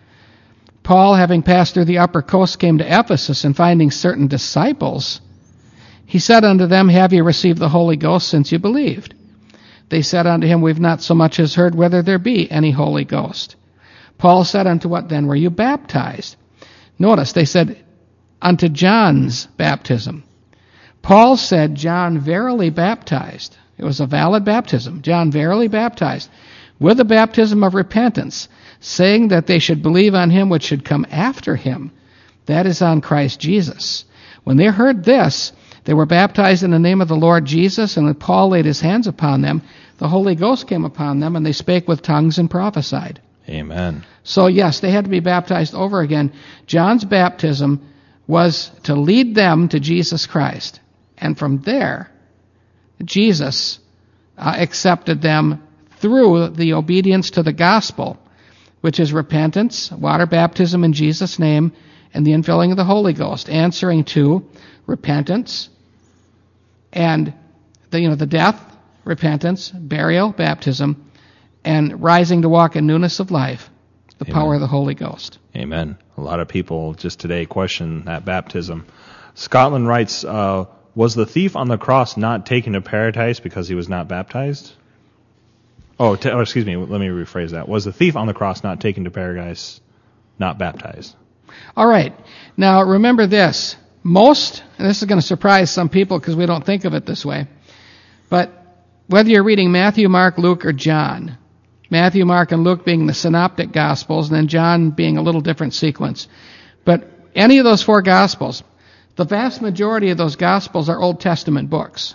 Paul, having passed through the upper coast, came to Ephesus, and finding certain disciples, he said unto them, Have ye received the Holy Ghost since you believed? They said unto him, We've not so much as heard whether there be any Holy Ghost. Paul said, Unto what then were you baptized? Notice, they said, Unto John's baptism. Paul said, John verily baptized. It was a valid baptism. John verily baptized with the baptism of repentance, saying that they should believe on him which should come after him, that is, on Christ Jesus. When they heard this, they were baptized in the name of the Lord Jesus, and when Paul laid his hands upon them, the Holy Ghost came upon them, and they spake with tongues and prophesied. Amen. So yes, they had to be baptized over again. John's baptism was to lead them to Jesus Christ. And from there, Jesus uh, accepted them through the obedience to the gospel, which is repentance, water baptism in Jesus' name, and the infilling of the Holy Ghost, answering to repentance and the, you know, the death, repentance, burial, baptism, and rising to walk in newness of life, the Amen. Power of the Holy Ghost. Amen. A lot of people just today question that baptism. Scotland writes, uh, was the thief on the cross not taken to paradise because he was not baptized? Oh, t- oh, excuse me. Let me rephrase that. Was the thief on the cross not taken to paradise, not baptized? All right. Now, remember this. Most, and this is going to surprise some people because we don't think of it this way, but whether you're reading Matthew, Mark, Luke, or John, Matthew, Mark, and Luke being the synoptic Gospels, and then John being a little different sequence, but any of those four Gospels, the vast majority of those Gospels are Old Testament books.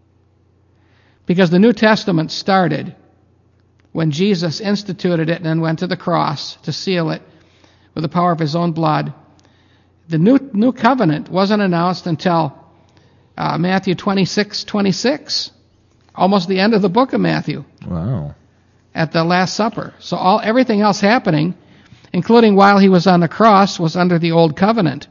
Because the New Testament started when Jesus instituted it and then went to the cross to seal it with the power of his own blood. The new new covenant wasn't announced until uh, Matthew twenty-six twenty-six, almost the end of the book of Matthew. Wow. At the Last Supper. So all everything else happening, including while he was on the cross, was under the old covenant.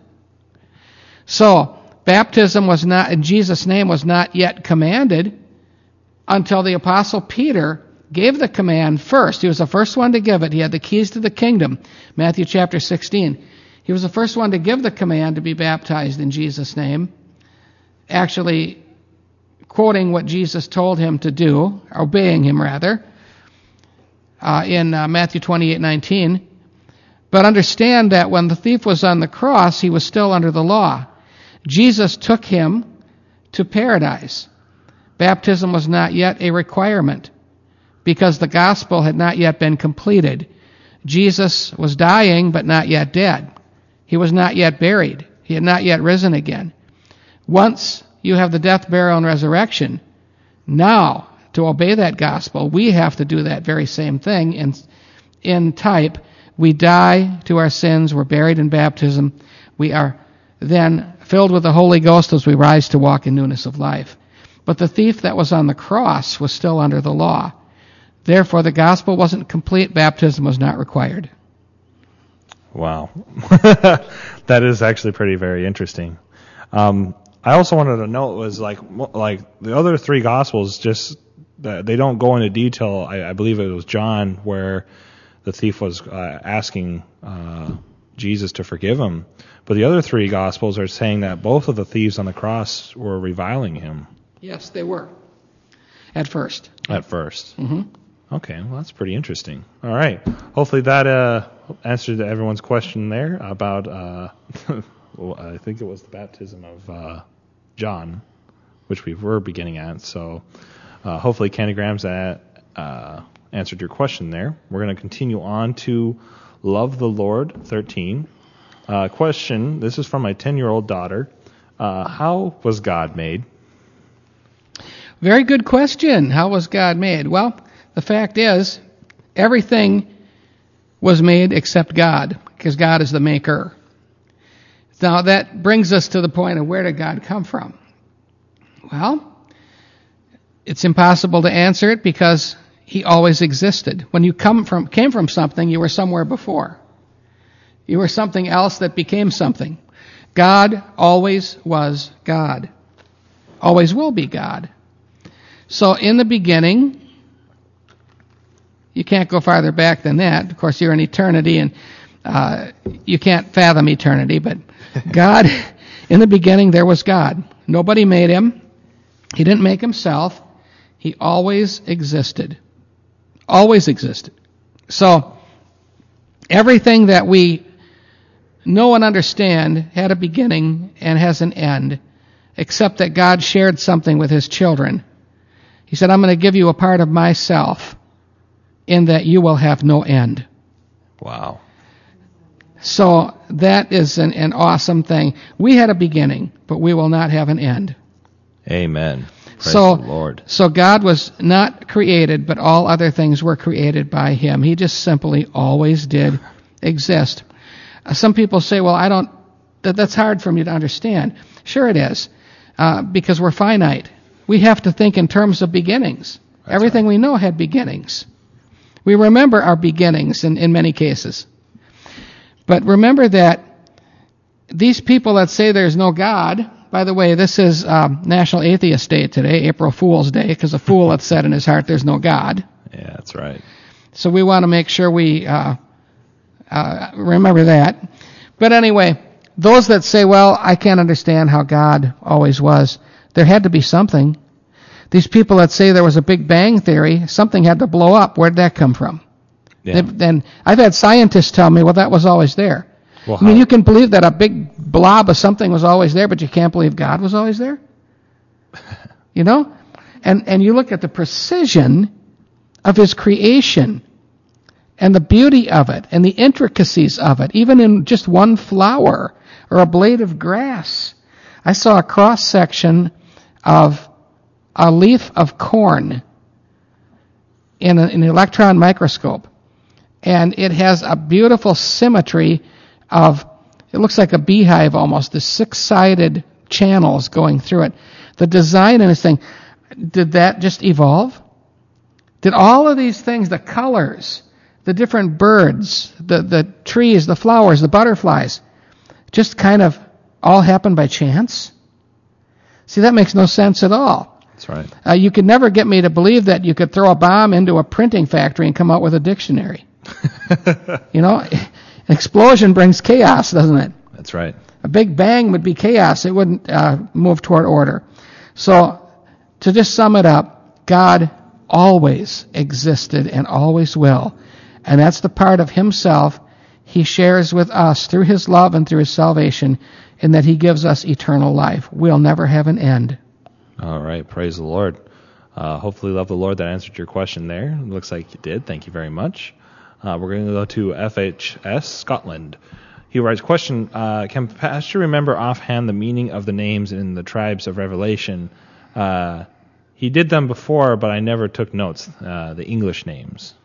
So baptism was not in Jesus' name was not yet commanded until the Apostle Peter gave the command first. He was the first one to give it. He had the keys to the kingdom. Matthew chapter sixteen. He was the first one to give the command to be baptized in Jesus' name, actually quoting what Jesus told him to do, obeying him rather, uh, in uh, Matthew twenty-eight nineteen. But understand that when the thief was on the cross, he was still under the law. Jesus took him to paradise. Baptism was not yet a requirement because the gospel had not yet been completed. Jesus was dying, but not yet dead. He was not yet buried. He had not yet risen again. Once you have the death, burial, and resurrection, now, to obey that gospel, we have to do that very same thing in, in type. We die to our sins. We're buried in baptism. We are then filled with the Holy Ghost as we rise to walk in newness of life. But the thief that was on the cross was still under the law. Therefore, the gospel wasn't complete. Baptism was not required. Wow. That is actually pretty very interesting. Um, I also wanted to note was like like the other three Gospels just they don't go into detail. I, I believe it was John where the thief was uh, asking uh, Jesus to forgive him. But the other three Gospels are saying that both of the thieves on the cross were reviling him. Yes, they were. at first. At first. Mm-hmm. Okay, well, that's pretty interesting. All right. Hopefully that uh, answered everyone's question there about, uh, well, I think it was the baptism of uh, John, which we were beginning at. So uh, hopefully Candygrams that uh, answered your question there. We're going to continue on to Love the Lord thirteen. Uh, question, this is from my ten-year-old daughter. Uh, how was God made? Very good question. How was God made? Well, the fact is, everything was made except God, because God is the maker. Now, that brings us to the point of where did God come from? Well, it's impossible to answer it because he always existed. When you come from came from something, you were somewhere before. You were something else that became something. God always was God. Always will be God. So in the beginning, you can't go farther back than that. Of course, you're in eternity, and uh, you can't fathom eternity. But God, in the beginning, there was God. Nobody made him. He didn't make himself. He always existed. Always existed. So everything that we know and understand had a beginning and has an end, except that God shared something with his children. He said, I'm going to give you a part of myself in that you will have no end. Wow. So that is an, an awesome thing. We had a beginning, but we will not have an end. Amen. Praise so, the Lord. So God was not created, but all other things were created by him. He just simply always did exist. Uh, some people say, well, I don't, that, that's hard for me to understand. Sure it is, uh, because we're finite. We have to think in terms of beginnings. That's Everything right. we know had beginnings. We remember our beginnings in, in many cases. But remember that these people that say there's no God, by the way, this is um, National Atheist Day today, April Fool's Day, because a fool had said in his heart there's no God. Yeah, that's right. So we want to make sure we uh, uh, remember that. But anyway, those that say, well, I can't understand how God always was, there had to be something. These people that say there was a Big Bang Theory, something had to blow up. Where did that come from? Yeah. Then I've had scientists tell me, well, that was always there. Well, I mean, you can believe that a big blob of something was always there, but you can't believe God was always there? You know? And and you look at the precision of his creation and the beauty of it and the intricacies of it, even in just one flower or a blade of grass. I saw a cross-section of a leaf of corn in, a, in an electron microscope. And it has a beautiful symmetry of, it looks like a beehive almost, the six-sided channels going through it. The design in this thing, did that just evolve? Did all of these things, the colors, the different birds, the, the trees, the flowers, the butterflies, just kind of all happen by chance? See, that makes no sense at all. That's right. Uh, you could never get me to believe that you could throw a bomb into a printing factory and come out with a dictionary. You know, an explosion brings chaos, doesn't it? That's right. A big bang would be chaos. It wouldn't uh, move toward order. So, to just sum it up, God always existed and always will. And that's the part of himself he shares with us through his love and through his salvation, in that he gives us eternal life. We'll never have an end. All right. Praise the Lord. Uh, hopefully, love the Lord. That answered your question there. It looks like you did. Thank you very much. Uh, we're going to go to F H S Scotland. He writes, question, uh, can Pastor remember offhand the meaning of the names in the tribes of Revelation? Uh, he did them before, but I never took notes, uh, the English names.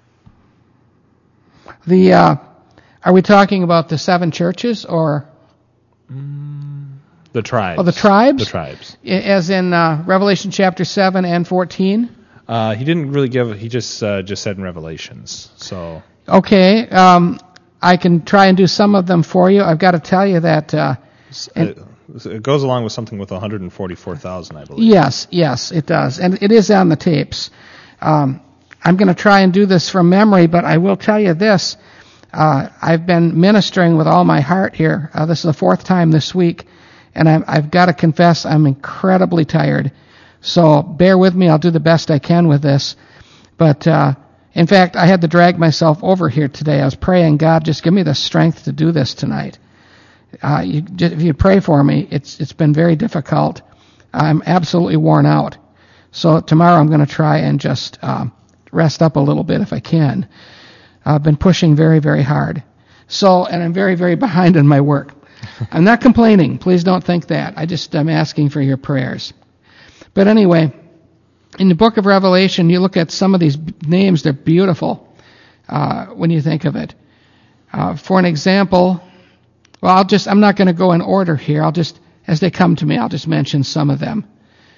The uh, Are we talking about the seven churches, or? Mm, the tribes. Oh, the tribes? The tribes. As in uh, Revelation chapter seven and fourteen? Uh, he didn't really give, he just uh, just said in Revelations, so... Okay, um, I can try and do some of them for you. I've got to tell you that... Uh, it, it goes along with something with one hundred forty-four thousand, I believe. Yes, yes, it does. And it is on the tapes. Um, I'm going to try and do this from memory, but I will tell you this. Uh, I've been ministering with all my heart here. Uh, this is the fourth time this week, and I'm, I've got to confess I'm incredibly tired. So bear with me. I'll do the best I can with this. But uh, in fact, I had to drag myself over here today. I was praying, God, just give me the strength to do this tonight. Uh, you, if you pray for me, it's it's been very difficult. I'm absolutely worn out. So tomorrow I'm going to try and just uh, rest up a little bit if I can. I've been pushing very, very hard. So, and I'm very, very behind in my work. I'm not complaining. Please don't think that. I just am asking for your prayers. But anyway, in the book of Revelation, you look at some of these names. They're beautiful uh, when you think of it. Uh, for an example, well, I'll just, I'm not going to go in order here. I'll just, as they come to me, I'll just mention some of them.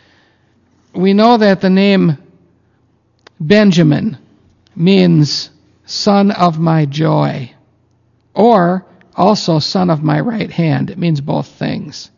We know that the name Benjamin means son of my joy, or also son of my right hand. It means both things.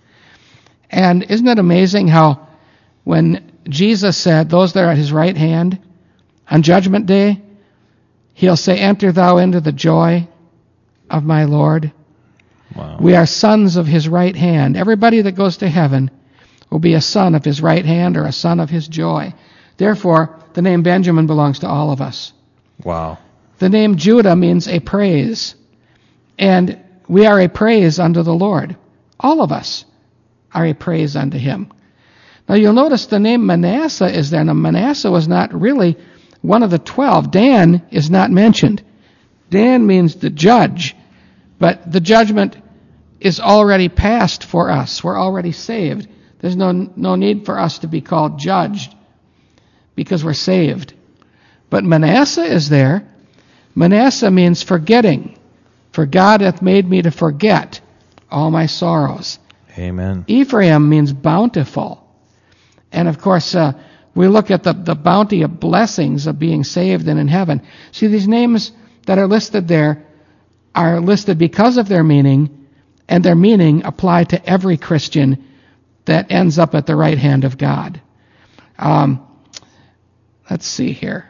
And isn't it amazing how when Jesus said, those that are at his right hand, on Judgment Day, he'll say, enter thou into the joy of my Lord. Wow. We are sons of his right hand. Everybody that goes to heaven will be a son of his right hand or a son of his joy. Therefore, the name Benjamin belongs to all of us. Wow. The name Judah means a praise. And we are a praise unto the Lord. All of us are a praise unto him. Now you'll notice the name Manasseh is there. Now Manasseh was not really one of the twelve. Dan is not mentioned. Dan means the judge. But the judgment is already passed for us. We're already saved. There's no, no need for us to be called judged because we're saved. But Manasseh is there. Manasseh means forgetting. For God hath made me to forget all my sorrows. Amen. Ephraim means bountiful. And of course, uh, we look at the, the bounty of blessings of being saved and in heaven. See, these names that are listed there are listed because of their meaning, and their meaning apply to every Christian that ends up at the right hand of God. Um, let's see here.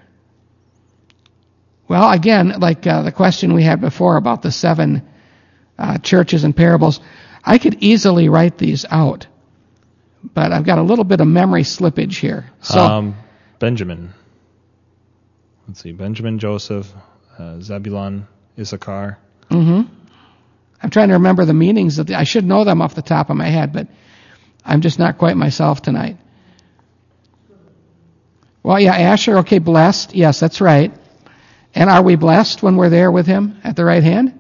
Well, again, like uh, the question we had before about the seven uh, churches and parables, I could easily write these out, but I've got a little bit of memory slippage here. So, um, Benjamin. Let's see. Benjamin, Joseph, uh, Zebulun, Issachar. Mm-hmm. I'm trying to remember the meanings of the, I should know them off the top of my head, but I'm just not quite myself tonight. Well, yeah, Asher, okay, blessed. Yes, that's right. And are we blessed when we're there with him at the right hand?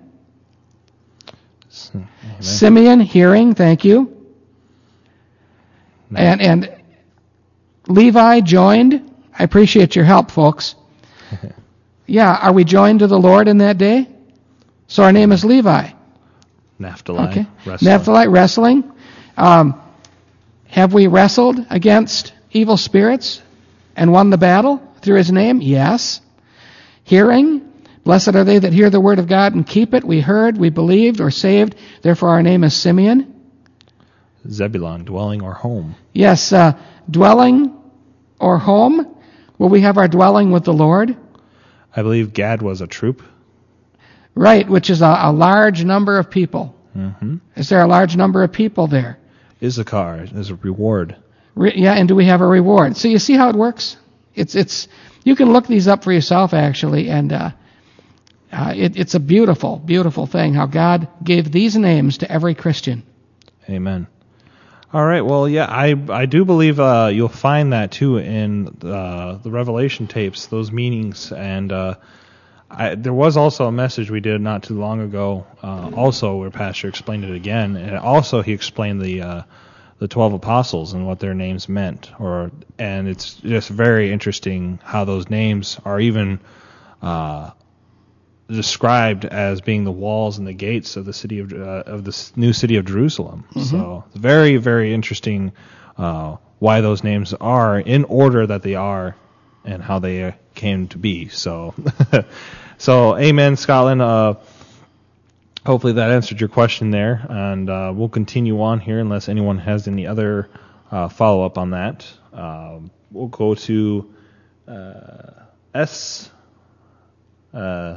Amen. Simeon, hearing, thank you. No. And and Levi joined. I appreciate your help, folks. Yeah, are we joined to the Lord in that day? So our name is Levi. Naphtali, Okay. wrestling. Naphtali, wrestling. Um, have we wrestled against evil spirits and won the battle through his name? Yes. Hearing. Blessed are they that hear the word of God and keep it. We heard, we believed, or saved. Therefore our name is Simeon. Zebulun, dwelling or home. Yes, uh, dwelling or home. Will we have our dwelling with the Lord? I believe Gad was a troop. Right, which is a, a large number of people. Mm-hmm. Is there a large number of people there? Issachar is a reward. Re- yeah, and do we have a reward? So you see how it works? It's it's. You can look these up for yourself, actually, and uh, uh, it, it's a beautiful, beautiful thing how God gave these names to every Christian. Amen. All right. Well, yeah, I I do believe uh, you'll find that too in uh, the Revelation tapes, those meanings, and uh, I, there was also a message we did not too long ago, uh, also where Pastor explained it again, and also he explained the uh, the twelve apostles and what their names meant, or and it's just very interesting how those names are even uh, described as being the walls and the gates of the city of uh, of the new city of Jerusalem. Mm-hmm. So it's very, very interesting uh, why those names are in order that they are and how they came to be. So, so amen, Scotland. Uh, hopefully that answered your question there, and uh, we'll continue on here unless anyone has any other uh, follow up on that. Uh, we'll go to uh, S. Uh,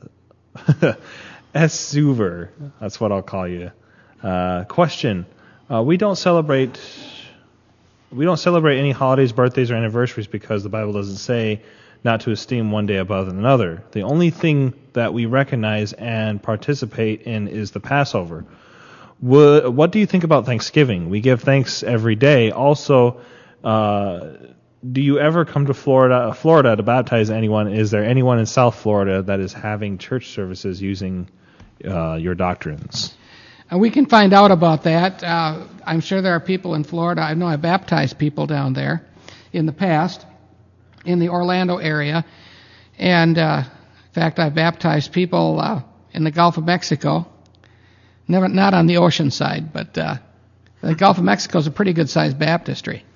S. Zuver, that's what I'll call you. Uh, question: uh, We don't celebrate we don't celebrate any holidays, birthdays, or anniversaries because the Bible doesn't say not to esteem one day above another. The only thing that we recognize and participate in is the Passover. What, what do you think about Thanksgiving? We give thanks every day. Also, uh, do you ever come to Florida, Florida to baptize anyone? Is there anyone in South Florida that is having church services using uh, your doctrines? And we can find out about that. Uh, I'm sure there are people in Florida. I know I baptized people down there in the past, in the Orlando area. And, uh, in fact, I baptized people uh, in the Gulf of Mexico. Never, not on the ocean side, but uh, the Gulf of Mexico is a pretty good-sized baptistry.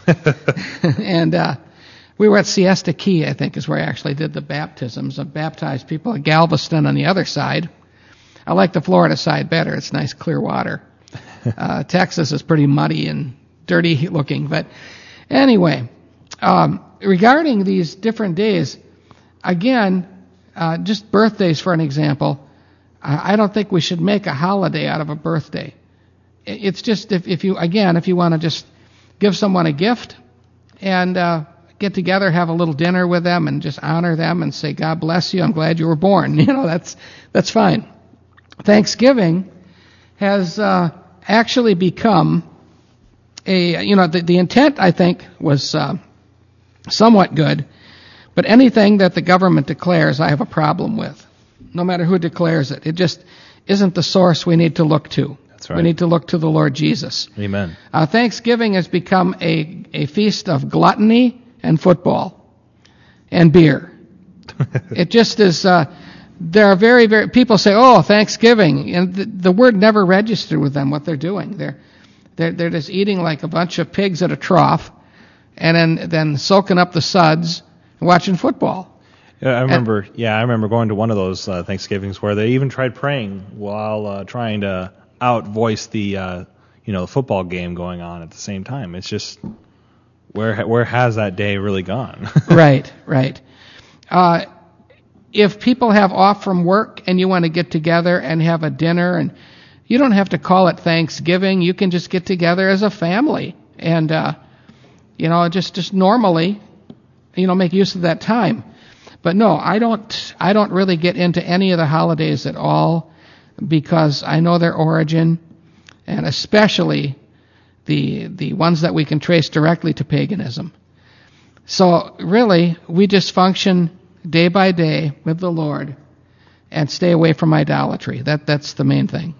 and uh, we were at Siesta Key, I think, is where I actually did the baptisms. I baptized people at Galveston on the other side. I like the Florida side better. It's nice, clear water. Uh, Texas is pretty muddy and dirty looking. But anyway, um, regarding these different days, again, uh, just birthdays for an example, I don't think we should make a holiday out of a birthday. It's just if, if you, again, if you want to just give someone a gift and uh, get together, have a little dinner with them and just honor them and say, God bless you, I'm glad you were born. You know, that's that's fine. Thanksgiving has uh, actually become a, you know, the, the intent, I think, was uh, somewhat good, but anything that the government declares, I have a problem with. No matter who declares it. It just isn't the source we need to look to. That's right. We need to look to the Lord Jesus. Amen. Uh, Thanksgiving has become a, a feast of gluttony and football and beer. It just is, uh, there are very, very, people say, oh, Thanksgiving. And the, the word never registered with them what they're doing. They're, they're, they're just eating like a bunch of pigs at a trough and then, then soaking up the suds and watching football. Yeah, I remember. And, yeah, I remember going to one of those uh, Thanksgivings where they even tried praying while uh, trying to outvoice the, uh, you know, football game going on at the same time. It's just where where has that day really gone? Right, right. Uh, if people have off from work and you want to get together and have a dinner, and you don't have to call it Thanksgiving, you can just get together as a family and, uh, you know, just just normally, you know, make use of that time. But no, I don't I don't really get into any of the holidays at all because I know their origin, and especially the the ones that we can trace directly to paganism. So really, we just function day by day with the Lord and stay away from idolatry. That that's the main thing.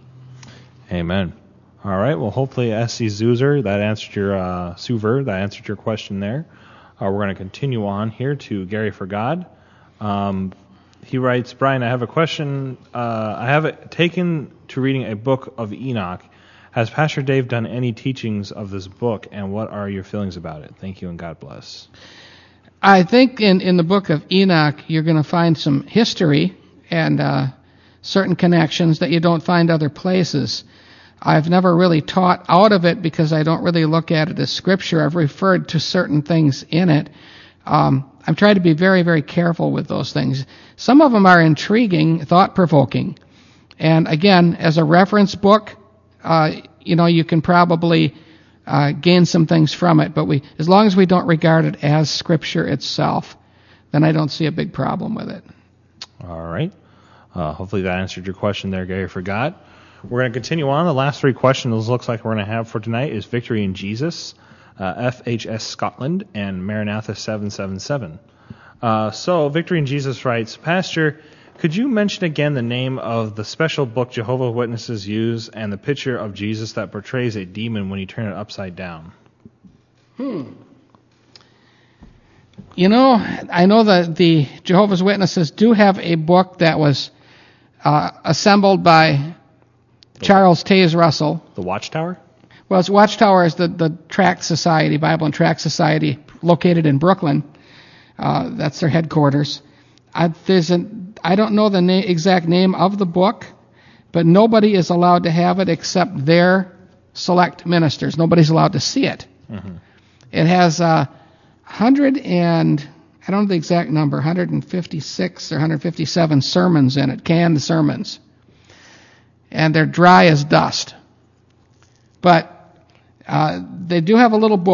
Amen. All right. Well, hopefully, S C Zuzer, that answered your uh, Suver, that answered your question there. Uh, we're going to continue on here to Gary for God. Um, he writes, Brian, I have a question. Uh, I have it taken to reading a book of Enoch. Has Pastor Dave done any teachings of this book, and what are your feelings about it? Thank you, and God bless. I think in, in the book of Enoch, you're going to find some history and uh, certain connections that you don't find other places. I've never really taught out of it because I don't really look at it as Scripture. I've referred to certain things in it. Um, I've tried to be very, very careful with those things. Some of them are intriguing, thought-provoking. And again, as a reference book, uh, you know, you can probably uh, gain some things from it. But we, as long as we don't regard it as Scripture itself, then I don't see a big problem with it. All right. Uh, hopefully that answered your question there, Gary Forgot. We're going to continue on. The last three questions looks like we're going to have for tonight is Victory in Jesus, uh, F H S Scotland, and Maranatha seven seven seven. Uh, so Victory in Jesus writes, Pastor, could you mention again the name of the special book Jehovah's Witnesses use and the picture of Jesus that portrays a demon when you turn it upside down? Hmm. You know, I know that the Jehovah's Witnesses do have a book that was uh, assembled by Charles Taze Russell. The Watchtower? Well, it's Watchtower is the, the Tract Society, Bible and Tract Society, located in Brooklyn. Uh, that's their headquarters. I, there's an, I don't know the na- exact name of the book, but nobody is allowed to have it except their select ministers. Nobody's allowed to see it. Mm-hmm. It has a uh, hundred and I don't know the exact number, one hundred fifty-six or one hundred fifty-seven sermons in it, canned sermons. And they're dry as dust. But uh, they do have a little book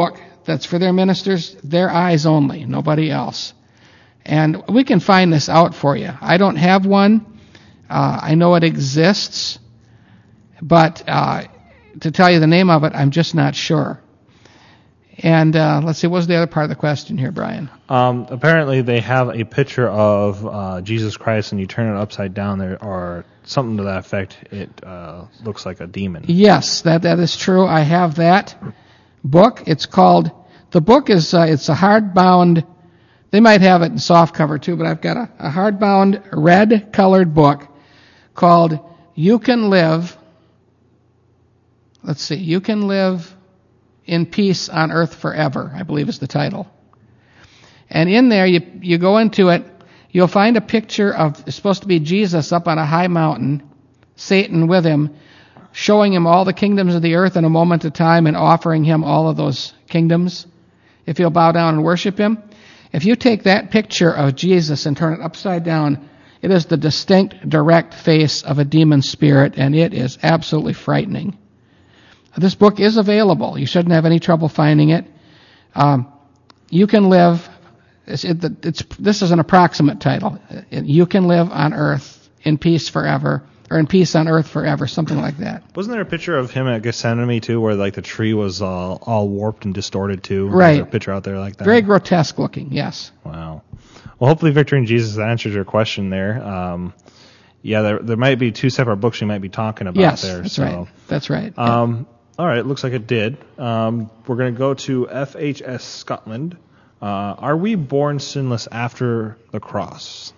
that's for their ministers, their eyes only, nobody else. And we can find this out for you. I don't have one. Uh, I know it exists, but uh, to tell you the name of it, I'm just not sure. And uh, let's see, what was the other part of the question here, Brian? Um, apparently, they have a picture of uh, Jesus Christ, and you turn it upside down there, or something to that effect. It uh, looks like a demon. Yes, that that is true. I have that book. It's called. The book is uh, it's a hardbound. They might have it in softcover too, but I've got a, a hardbound red-colored book called "You Can Live." Let's see, "You Can Live in Peace on Earth Forever," I believe is the title. And in there, you you go into it, you'll find a picture of, it's supposed to be Jesus up on a high mountain, Satan with him, showing him all the kingdoms of the earth in a moment of time and offering him all of those kingdoms if he'll bow down and worship him. If you take that picture of Jesus and turn it upside down, it is the distinct, direct face of a demon spirit, and it is absolutely frightening. This book is available. You shouldn't have any trouble finding it. Um, you can live. It's, it, it's, this is an approximate title. You can live on earth in peace forever, or in peace on earth forever, something like that. Wasn't there a picture of him at Gethsemane too, where like the tree was all, all warped and distorted too? Right. Was there a picture out there like that? Very grotesque looking. Yes. Wow. Well, hopefully, Victory in Jesus answers your question there. Um, yeah, there there might be two separate books we might be talking about yes, there. that's so. right. That's right. Um, all right, it looks like it did. Um, we're going to go to F H S Scotland. Uh, are we born sinless after the cross?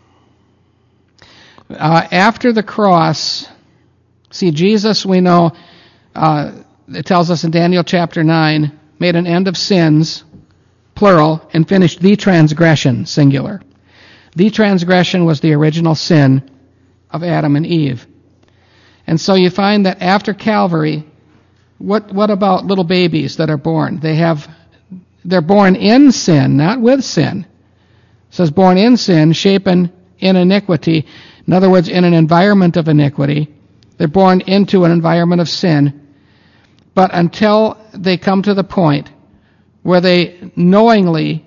Uh, after the cross, see, Jesus, we know, uh, it tells us in Daniel chapter nine, made an end of sins, plural, and finished the transgression, singular. The transgression was the original sin of Adam and Eve. And so you find that after Calvary, what what about little babies that are born? They have, they're born in sin, not with sin. It says born in sin, shapen in iniquity. In other words, in an environment of iniquity. They're born into an environment of sin. But until they come to the point where they knowingly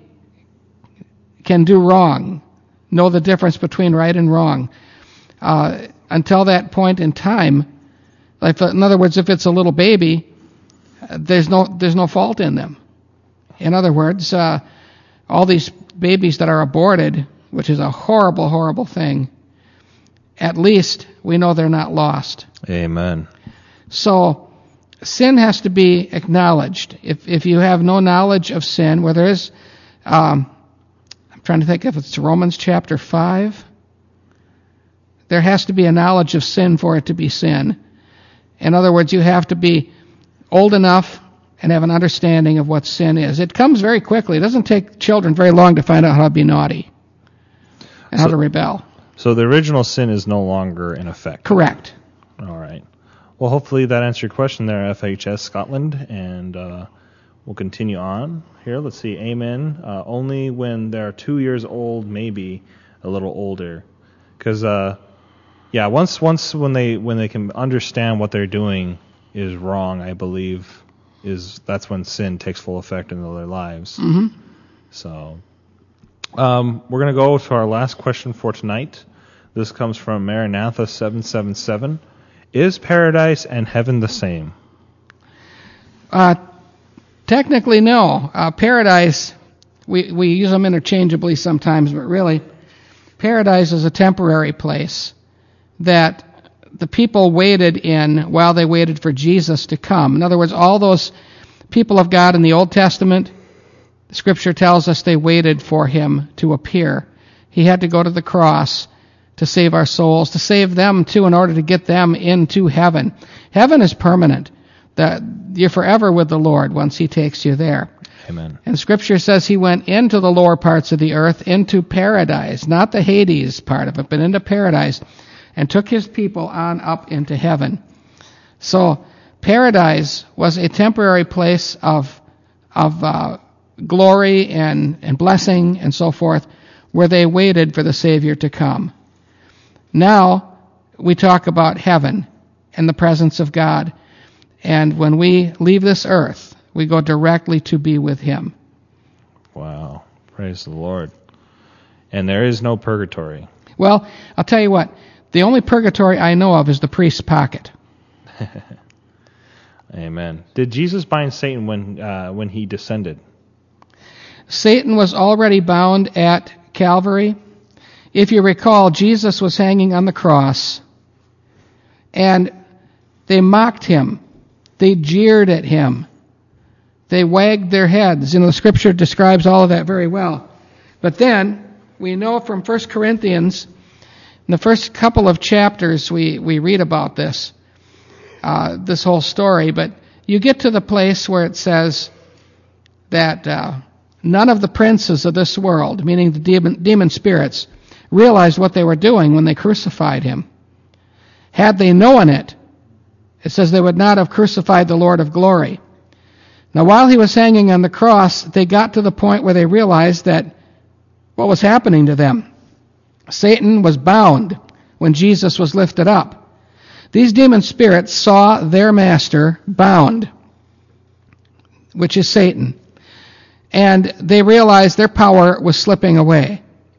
can do wrong, know the difference between right and wrong, uh, until that point in time, like in other words, if it's a little baby, uh, there's no there's no fault in them. In other words, uh, all these babies that are aborted, which is a horrible, horrible thing, at least we know they're not lost. Amen. So sin has to be acknowledged. If if you have no knowledge of sin, where there is, um, I'm trying to think if it's Romans chapter five, there has to be a knowledge of sin for it to be sin. In other words, you have to be old enough and have an understanding of what sin is. It comes very quickly. It doesn't take children very long to find out how to be naughty and so, how to rebel. So the original sin is no longer in effect. Correct. All right. Well, hopefully that answered your question there, F H S Scotland, and uh, we'll continue on here. Let's see. Amen. Uh, only when they're two years old, maybe a little older, because uh, yeah, once once when they when they can understand what they're doing is wrong, I believe is that's when sin takes full effect in their lives. Mm-hmm. So um, we're going to go to our last question for tonight. This comes from Maranatha seven seven seven. Is paradise and heaven the same? Uh, technically, no. Uh, paradise, we, we use them interchangeably sometimes, but really, paradise is a temporary place that the people waited in while they waited for Jesus to come. In other words, all those people of God in the Old Testament, Scripture tells us they waited for him to appear. He had to go to the cross to save our souls, to save them too, in order to get them into heaven. Heaven is permanent. That you're forever with the Lord once he takes you there. Amen. And Scripture says he went into the lower parts of the earth, into paradise, not the Hades part of it, but into paradise, and took his people on up into heaven. So paradise was a temporary place of of uh, glory and, and blessing and so forth, where they waited for the Savior to come. Now we talk about heaven and the presence of God. And when we leave this earth, We go directly to be with him. Wow. Praise the Lord. And there is no purgatory. Well, I'll tell you what. The only purgatory I know of is the priest's pocket. Amen. Did Jesus bind Satan when uh, when he descended? Satan was already bound at Calvary. If you recall, Jesus was hanging on the cross, and they mocked him. They jeered at him. They wagged their heads. You know, the Scripture describes all of that very well. But then, we know from First Corinthians, in the first couple of chapters, we, we read about this, uh, this whole story. But you get to the place where it says that uh, none of the princes of this world, meaning the demon, demon spirits, realized what they were doing when they crucified him. Had they known it, it says they would not have crucified the Lord of glory. Now, while he was hanging on the cross, they got to the point where they realized that what was happening to them. Satan was bound when Jesus was lifted up. These demon spirits saw their master bound, which is Satan, and they realized their power was slipping away.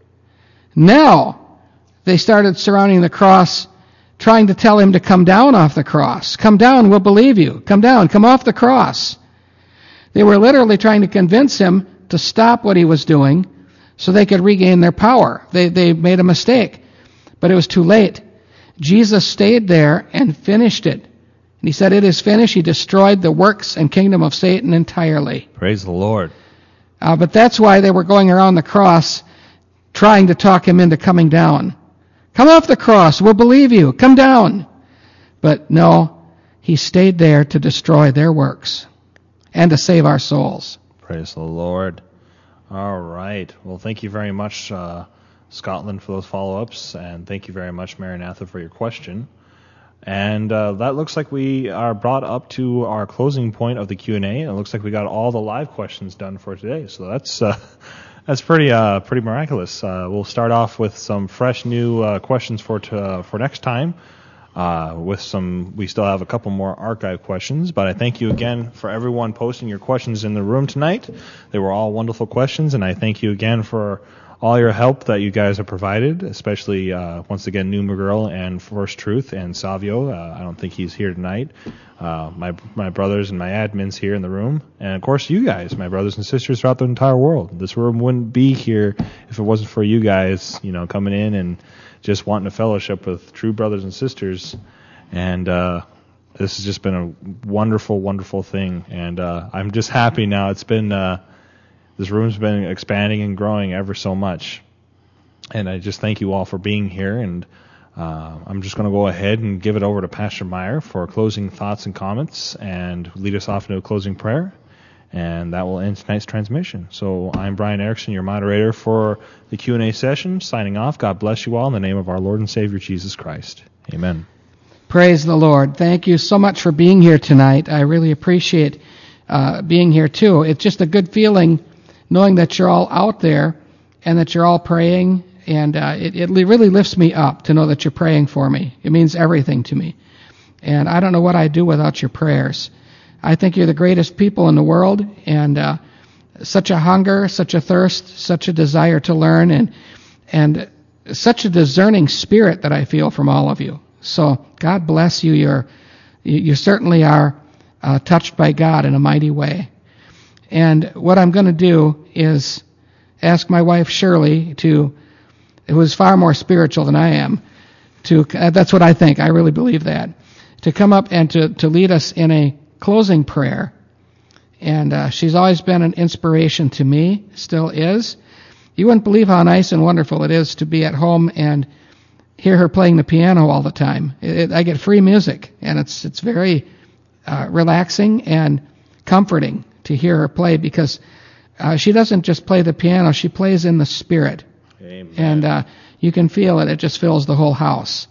Now, they started surrounding the cross, trying to tell him to come down off the cross. Come down, we'll believe you. Come down, come off the cross. They were literally trying to convince him to stop what he was doing so they could regain their power. They, they made a mistake, but it was too late. Jesus stayed there and finished it. And he said, it is finished. He destroyed the works and kingdom of Satan entirely. Praise the Lord. Uh, but that's why they were going around the cross trying to talk him into coming down. Come off the cross, we'll believe you. Come down. But no, he stayed there to destroy their works and to save our souls. Praise the Lord. All right. Well, thank you very much, uh, Scotland, for those follow-ups, and thank you very much, Maranatha, for your question. And uh, that looks like we are brought up to our closing point of the Q and A, and it looks like we got all the live questions done for today. So that's uh, that's pretty uh, pretty miraculous. Uh, we'll start off with some fresh new uh, questions for t- uh, for next time. Uh, with some, we still have a couple more archive questions, but I thank you again for everyone posting your questions in the room tonight. They were all wonderful questions, and I thank you again for all your help that you guys have provided, especially, uh, once again, New McGirl and First Truth and Savio. Uh, I don't think he's here tonight. Uh, my my brothers and my admins here in the room, and of course you guys, my brothers and sisters throughout the entire world. This room wouldn't be here if it wasn't for you guys, you know, coming in and just wanting a fellowship with true brothers and sisters. And uh, this has just been a wonderful, wonderful thing. And uh, I'm just happy now. It's been uh, this room's been expanding and growing ever so much. And I just thank you all for being here. And uh, I'm just going to go ahead and give it over to Pastor Meyer for closing thoughts and comments and lead us off into a closing prayer. And that will end tonight's transmission. So I'm Brian Erickson, your moderator for the Q and A session, signing off. God bless you all in the name of our Lord and Savior, Jesus Christ. Amen. Praise the Lord. Thank you so much for being here tonight. I really appreciate uh, being here, too. It's just a good feeling knowing that you're all out there and that you're all praying. And uh, it, it really lifts me up to know that you're praying for me. It means everything to me. And I don't know what I'd do without your prayers. I think you're the greatest people in the world, and uh, such a hunger, such a thirst, such a desire to learn, and and such a discerning spirit that I feel from all of you. So God bless you. You're, you certainly are uh, touched by God in a mighty way. And what I'm going to do is ask my wife Shirley, to, who is far more spiritual than I am, to uh, that's what I think. I really believe that, to come up and to, to lead us in a closing prayer. And uh, she's always been an inspiration to me, still is. You wouldn't believe how nice and wonderful it is to be at home and hear her playing the piano all the time. It, it, I get free music, and it's it's very uh, relaxing and comforting to hear her play, because uh, she doesn't just play the piano, she plays in the Spirit. Amen. And uh, you can feel it. It just fills the whole house.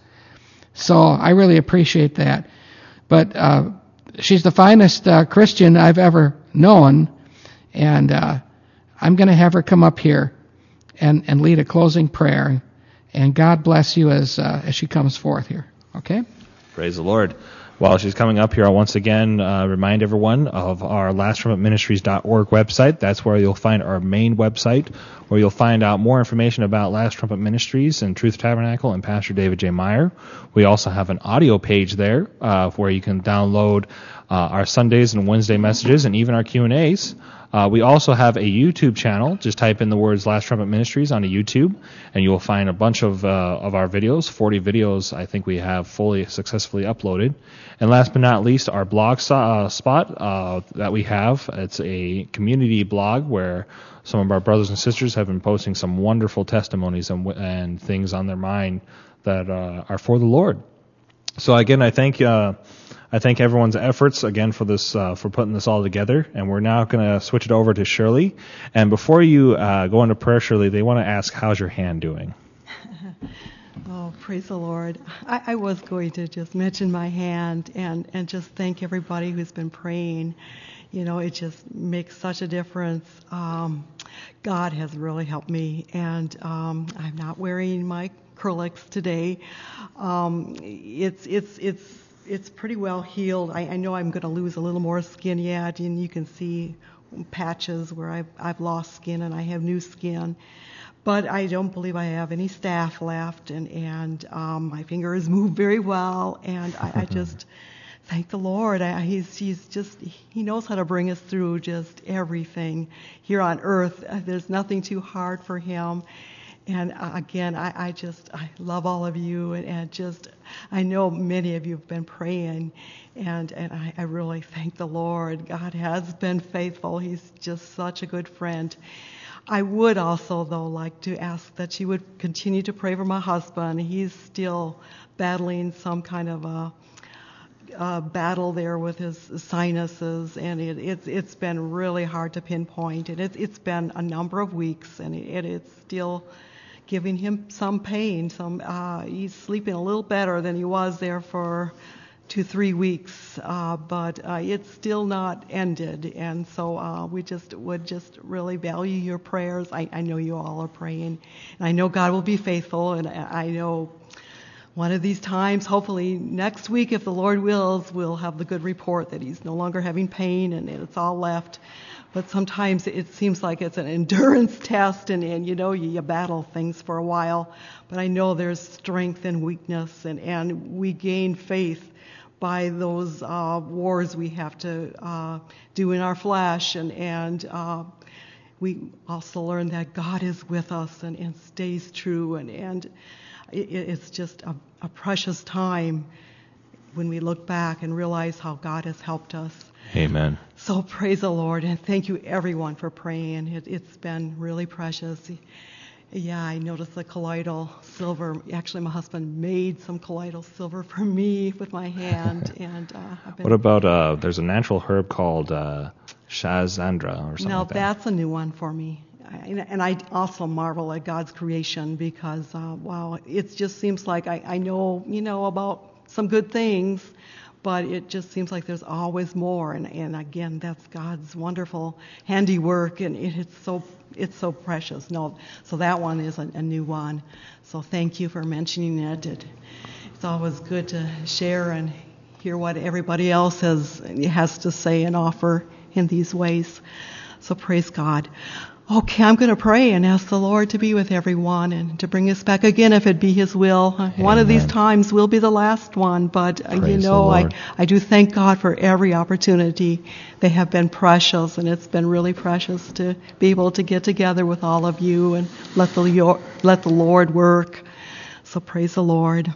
So I really appreciate that. But uh, she's the finest uh, Christian I've ever known, and uh, I'm going to have her come up here and, and lead a closing prayer. And God bless you as uh, as she comes forth here. Okay? Praise the Lord. While she's coming up here, I'll once again uh, remind everyone of our last trumpet ministries dot org website. That's where you'll find our main website, where you'll find out more information about Last Trumpet Ministries and Truth Tabernacle and Pastor David J. Meyer. We also have an audio page there uh, where you can download uh, our Sundays and Wednesday messages and even our Q and A's. Uh, we also have a YouTube channel. Just type in the words Last Trumpet Ministries onto YouTube, and you will find a bunch of uh, of our videos. forty videos, I think we have fully successfully uploaded. And last but not least, our blog so, uh, spot uh, that we have. It's a community blog where some of our brothers and sisters have been posting some wonderful testimonies and, and things on their mind that uh, are for the Lord. So again, I thank uh, I thank everyone's efforts again for this uh, for putting this all together. And we're now going to switch it over to Shirley. And before you uh, go into prayer, Shirley, they want to ask, how's your hand doing? Oh, praise the Lord. I, I was going to just mention my hand and, and just thank everybody who's been praying. You know, it just makes such a difference. Um, God has really helped me, and um, I'm not wearing my Curlix today. Um, it's it's it's it's pretty well healed. I, I know I'm going to lose a little more skin yet, and you can see patches where I've I've lost skin and I have new skin. But I don't believe I have any staph left, and and um, my fingers move very well, and I, I just thank the Lord. I, he's he's just he knows how to bring us through just everything here on earth. There's nothing too hard for him. And uh, again, I, I just I love all of you, and, and just I know many of you have been praying, and and I, I really thank the Lord. God has been faithful. He's just such a good friend. I would also, though, like to ask that you would continue to pray for my husband. He's still battling some kind of a, a battle there with his sinuses, and it, it's it's been really hard to pinpoint. And it, it's been a number of weeks, and it, it's still giving him some pain. Some uh, he's sleeping a little better than he was there for two, three weeks, uh, but uh, it's still not ended. And so uh, we just would just really value your prayers. I, I know you all are praying, and I know God will be faithful, and I know one of these times, hopefully next week, if the Lord wills, we'll have the good report that he's no longer having pain and it's all left. But sometimes it seems like it's an endurance test, and, and you know, you, you battle things for a while. But I know there's strength and weakness, and, and we gain faith by those uh, wars we have to uh, do in our flesh, and, and uh, we also learn that God is with us and, and stays true, and, and it, it's just a, a precious time when we look back and realize how God has helped us. Amen. So praise the Lord, and thank you everyone for praying. It, it's been really precious. Yeah, I noticed the colloidal silver. Actually, my husband made some colloidal silver for me with my hand. And uh, I've been what about uh, there's a natural herb called uh, Shazandra or something now like that. That's a new one for me. I, and I also marvel at God's creation because, uh, wow, it just seems like I, I know, you know, about some good things, but it just seems like there's always more. And, and again, that's God's wonderful handiwork, and it, it's so it's so precious. No, so that one is a, a new one. So thank you for mentioning it. it. It's always good to share and hear what everybody else has has to say and offer in these ways. So praise God. Okay, I'm going to pray and ask the Lord to be with everyone and to bring us back again if it be His will. Amen. One of these times will be the last one, but uh, you know, I, I do thank God for every opportunity. They have been precious, and it's been really precious to be able to get together with all of you and let the, let the Lord work. So praise the Lord.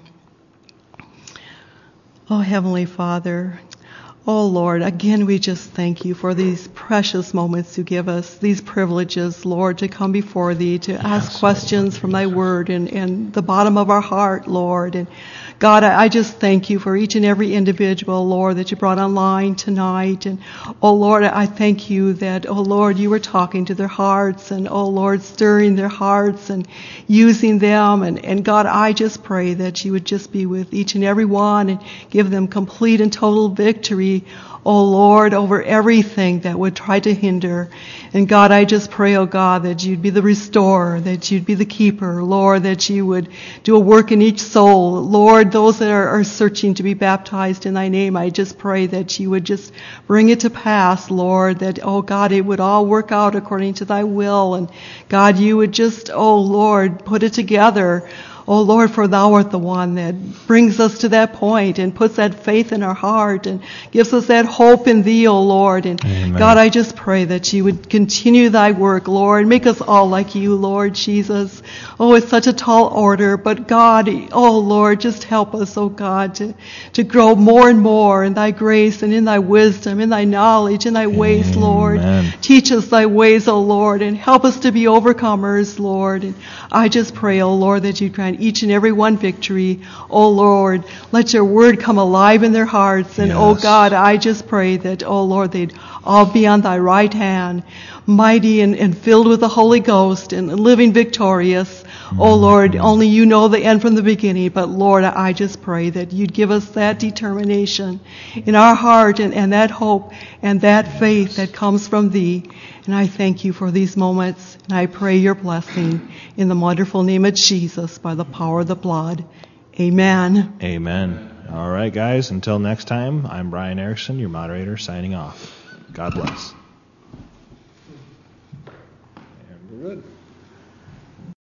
Oh, Heavenly Father, oh, Lord, again, we just thank you for these precious moments you give us, these privileges, Lord, to come before thee, to ask yes, questions Lord, from thy word and, and the bottom of our heart, Lord. And God, I, I just thank you for each and every individual, Lord, that you brought online tonight. And, oh, Lord, I thank you that, oh, Lord, you were talking to their hearts and, oh, Lord, stirring their hearts and using them. And, and God, I just pray that you would just be with each and every one and give them complete and total victory victory, oh Lord, over everything that would try to hinder. And God, I just pray, oh God, that you'd be the restorer, that you'd be the keeper, Lord, that you would do a work in each soul. Lord, those that are, are searching to be baptized in thy name, I just pray that you would just bring it to pass, Lord, that, oh God, it would all work out according to thy will. And God, you would just, oh Lord, put it together. Oh Lord, for thou art the one that brings us to that point and puts that faith in our heart and gives us that hope in thee, oh Lord. And Amen. God, I just pray that you would continue thy work, Lord. Make us all like you, Lord Jesus. Oh, it's such a tall order, but God, oh Lord, just help us, oh God, to, to grow more and more in thy grace and in thy wisdom, in thy knowledge, in thy ways, Lord. Amen. Teach us thy ways, oh Lord, and help us to be overcomers, Lord. And I just pray, oh Lord, that you grant each and every one victory. Oh Lord, let your word come alive in their hearts. And Yes. oh God, I just pray that, oh Lord, they'd all be on thy right hand, mighty and, and filled with the Holy Ghost and living victorious. Oh Lord, only you know the end from the beginning. But Lord, I just pray that you'd give us that determination in our heart and, and that hope and that faith that comes from thee. And I thank you for these moments. And I pray your blessing in the wonderful name of Jesus by the power of the blood. Amen. Amen. All right, guys. Until next time, I'm Brian Erickson, your moderator, signing off. God bless. And we're good.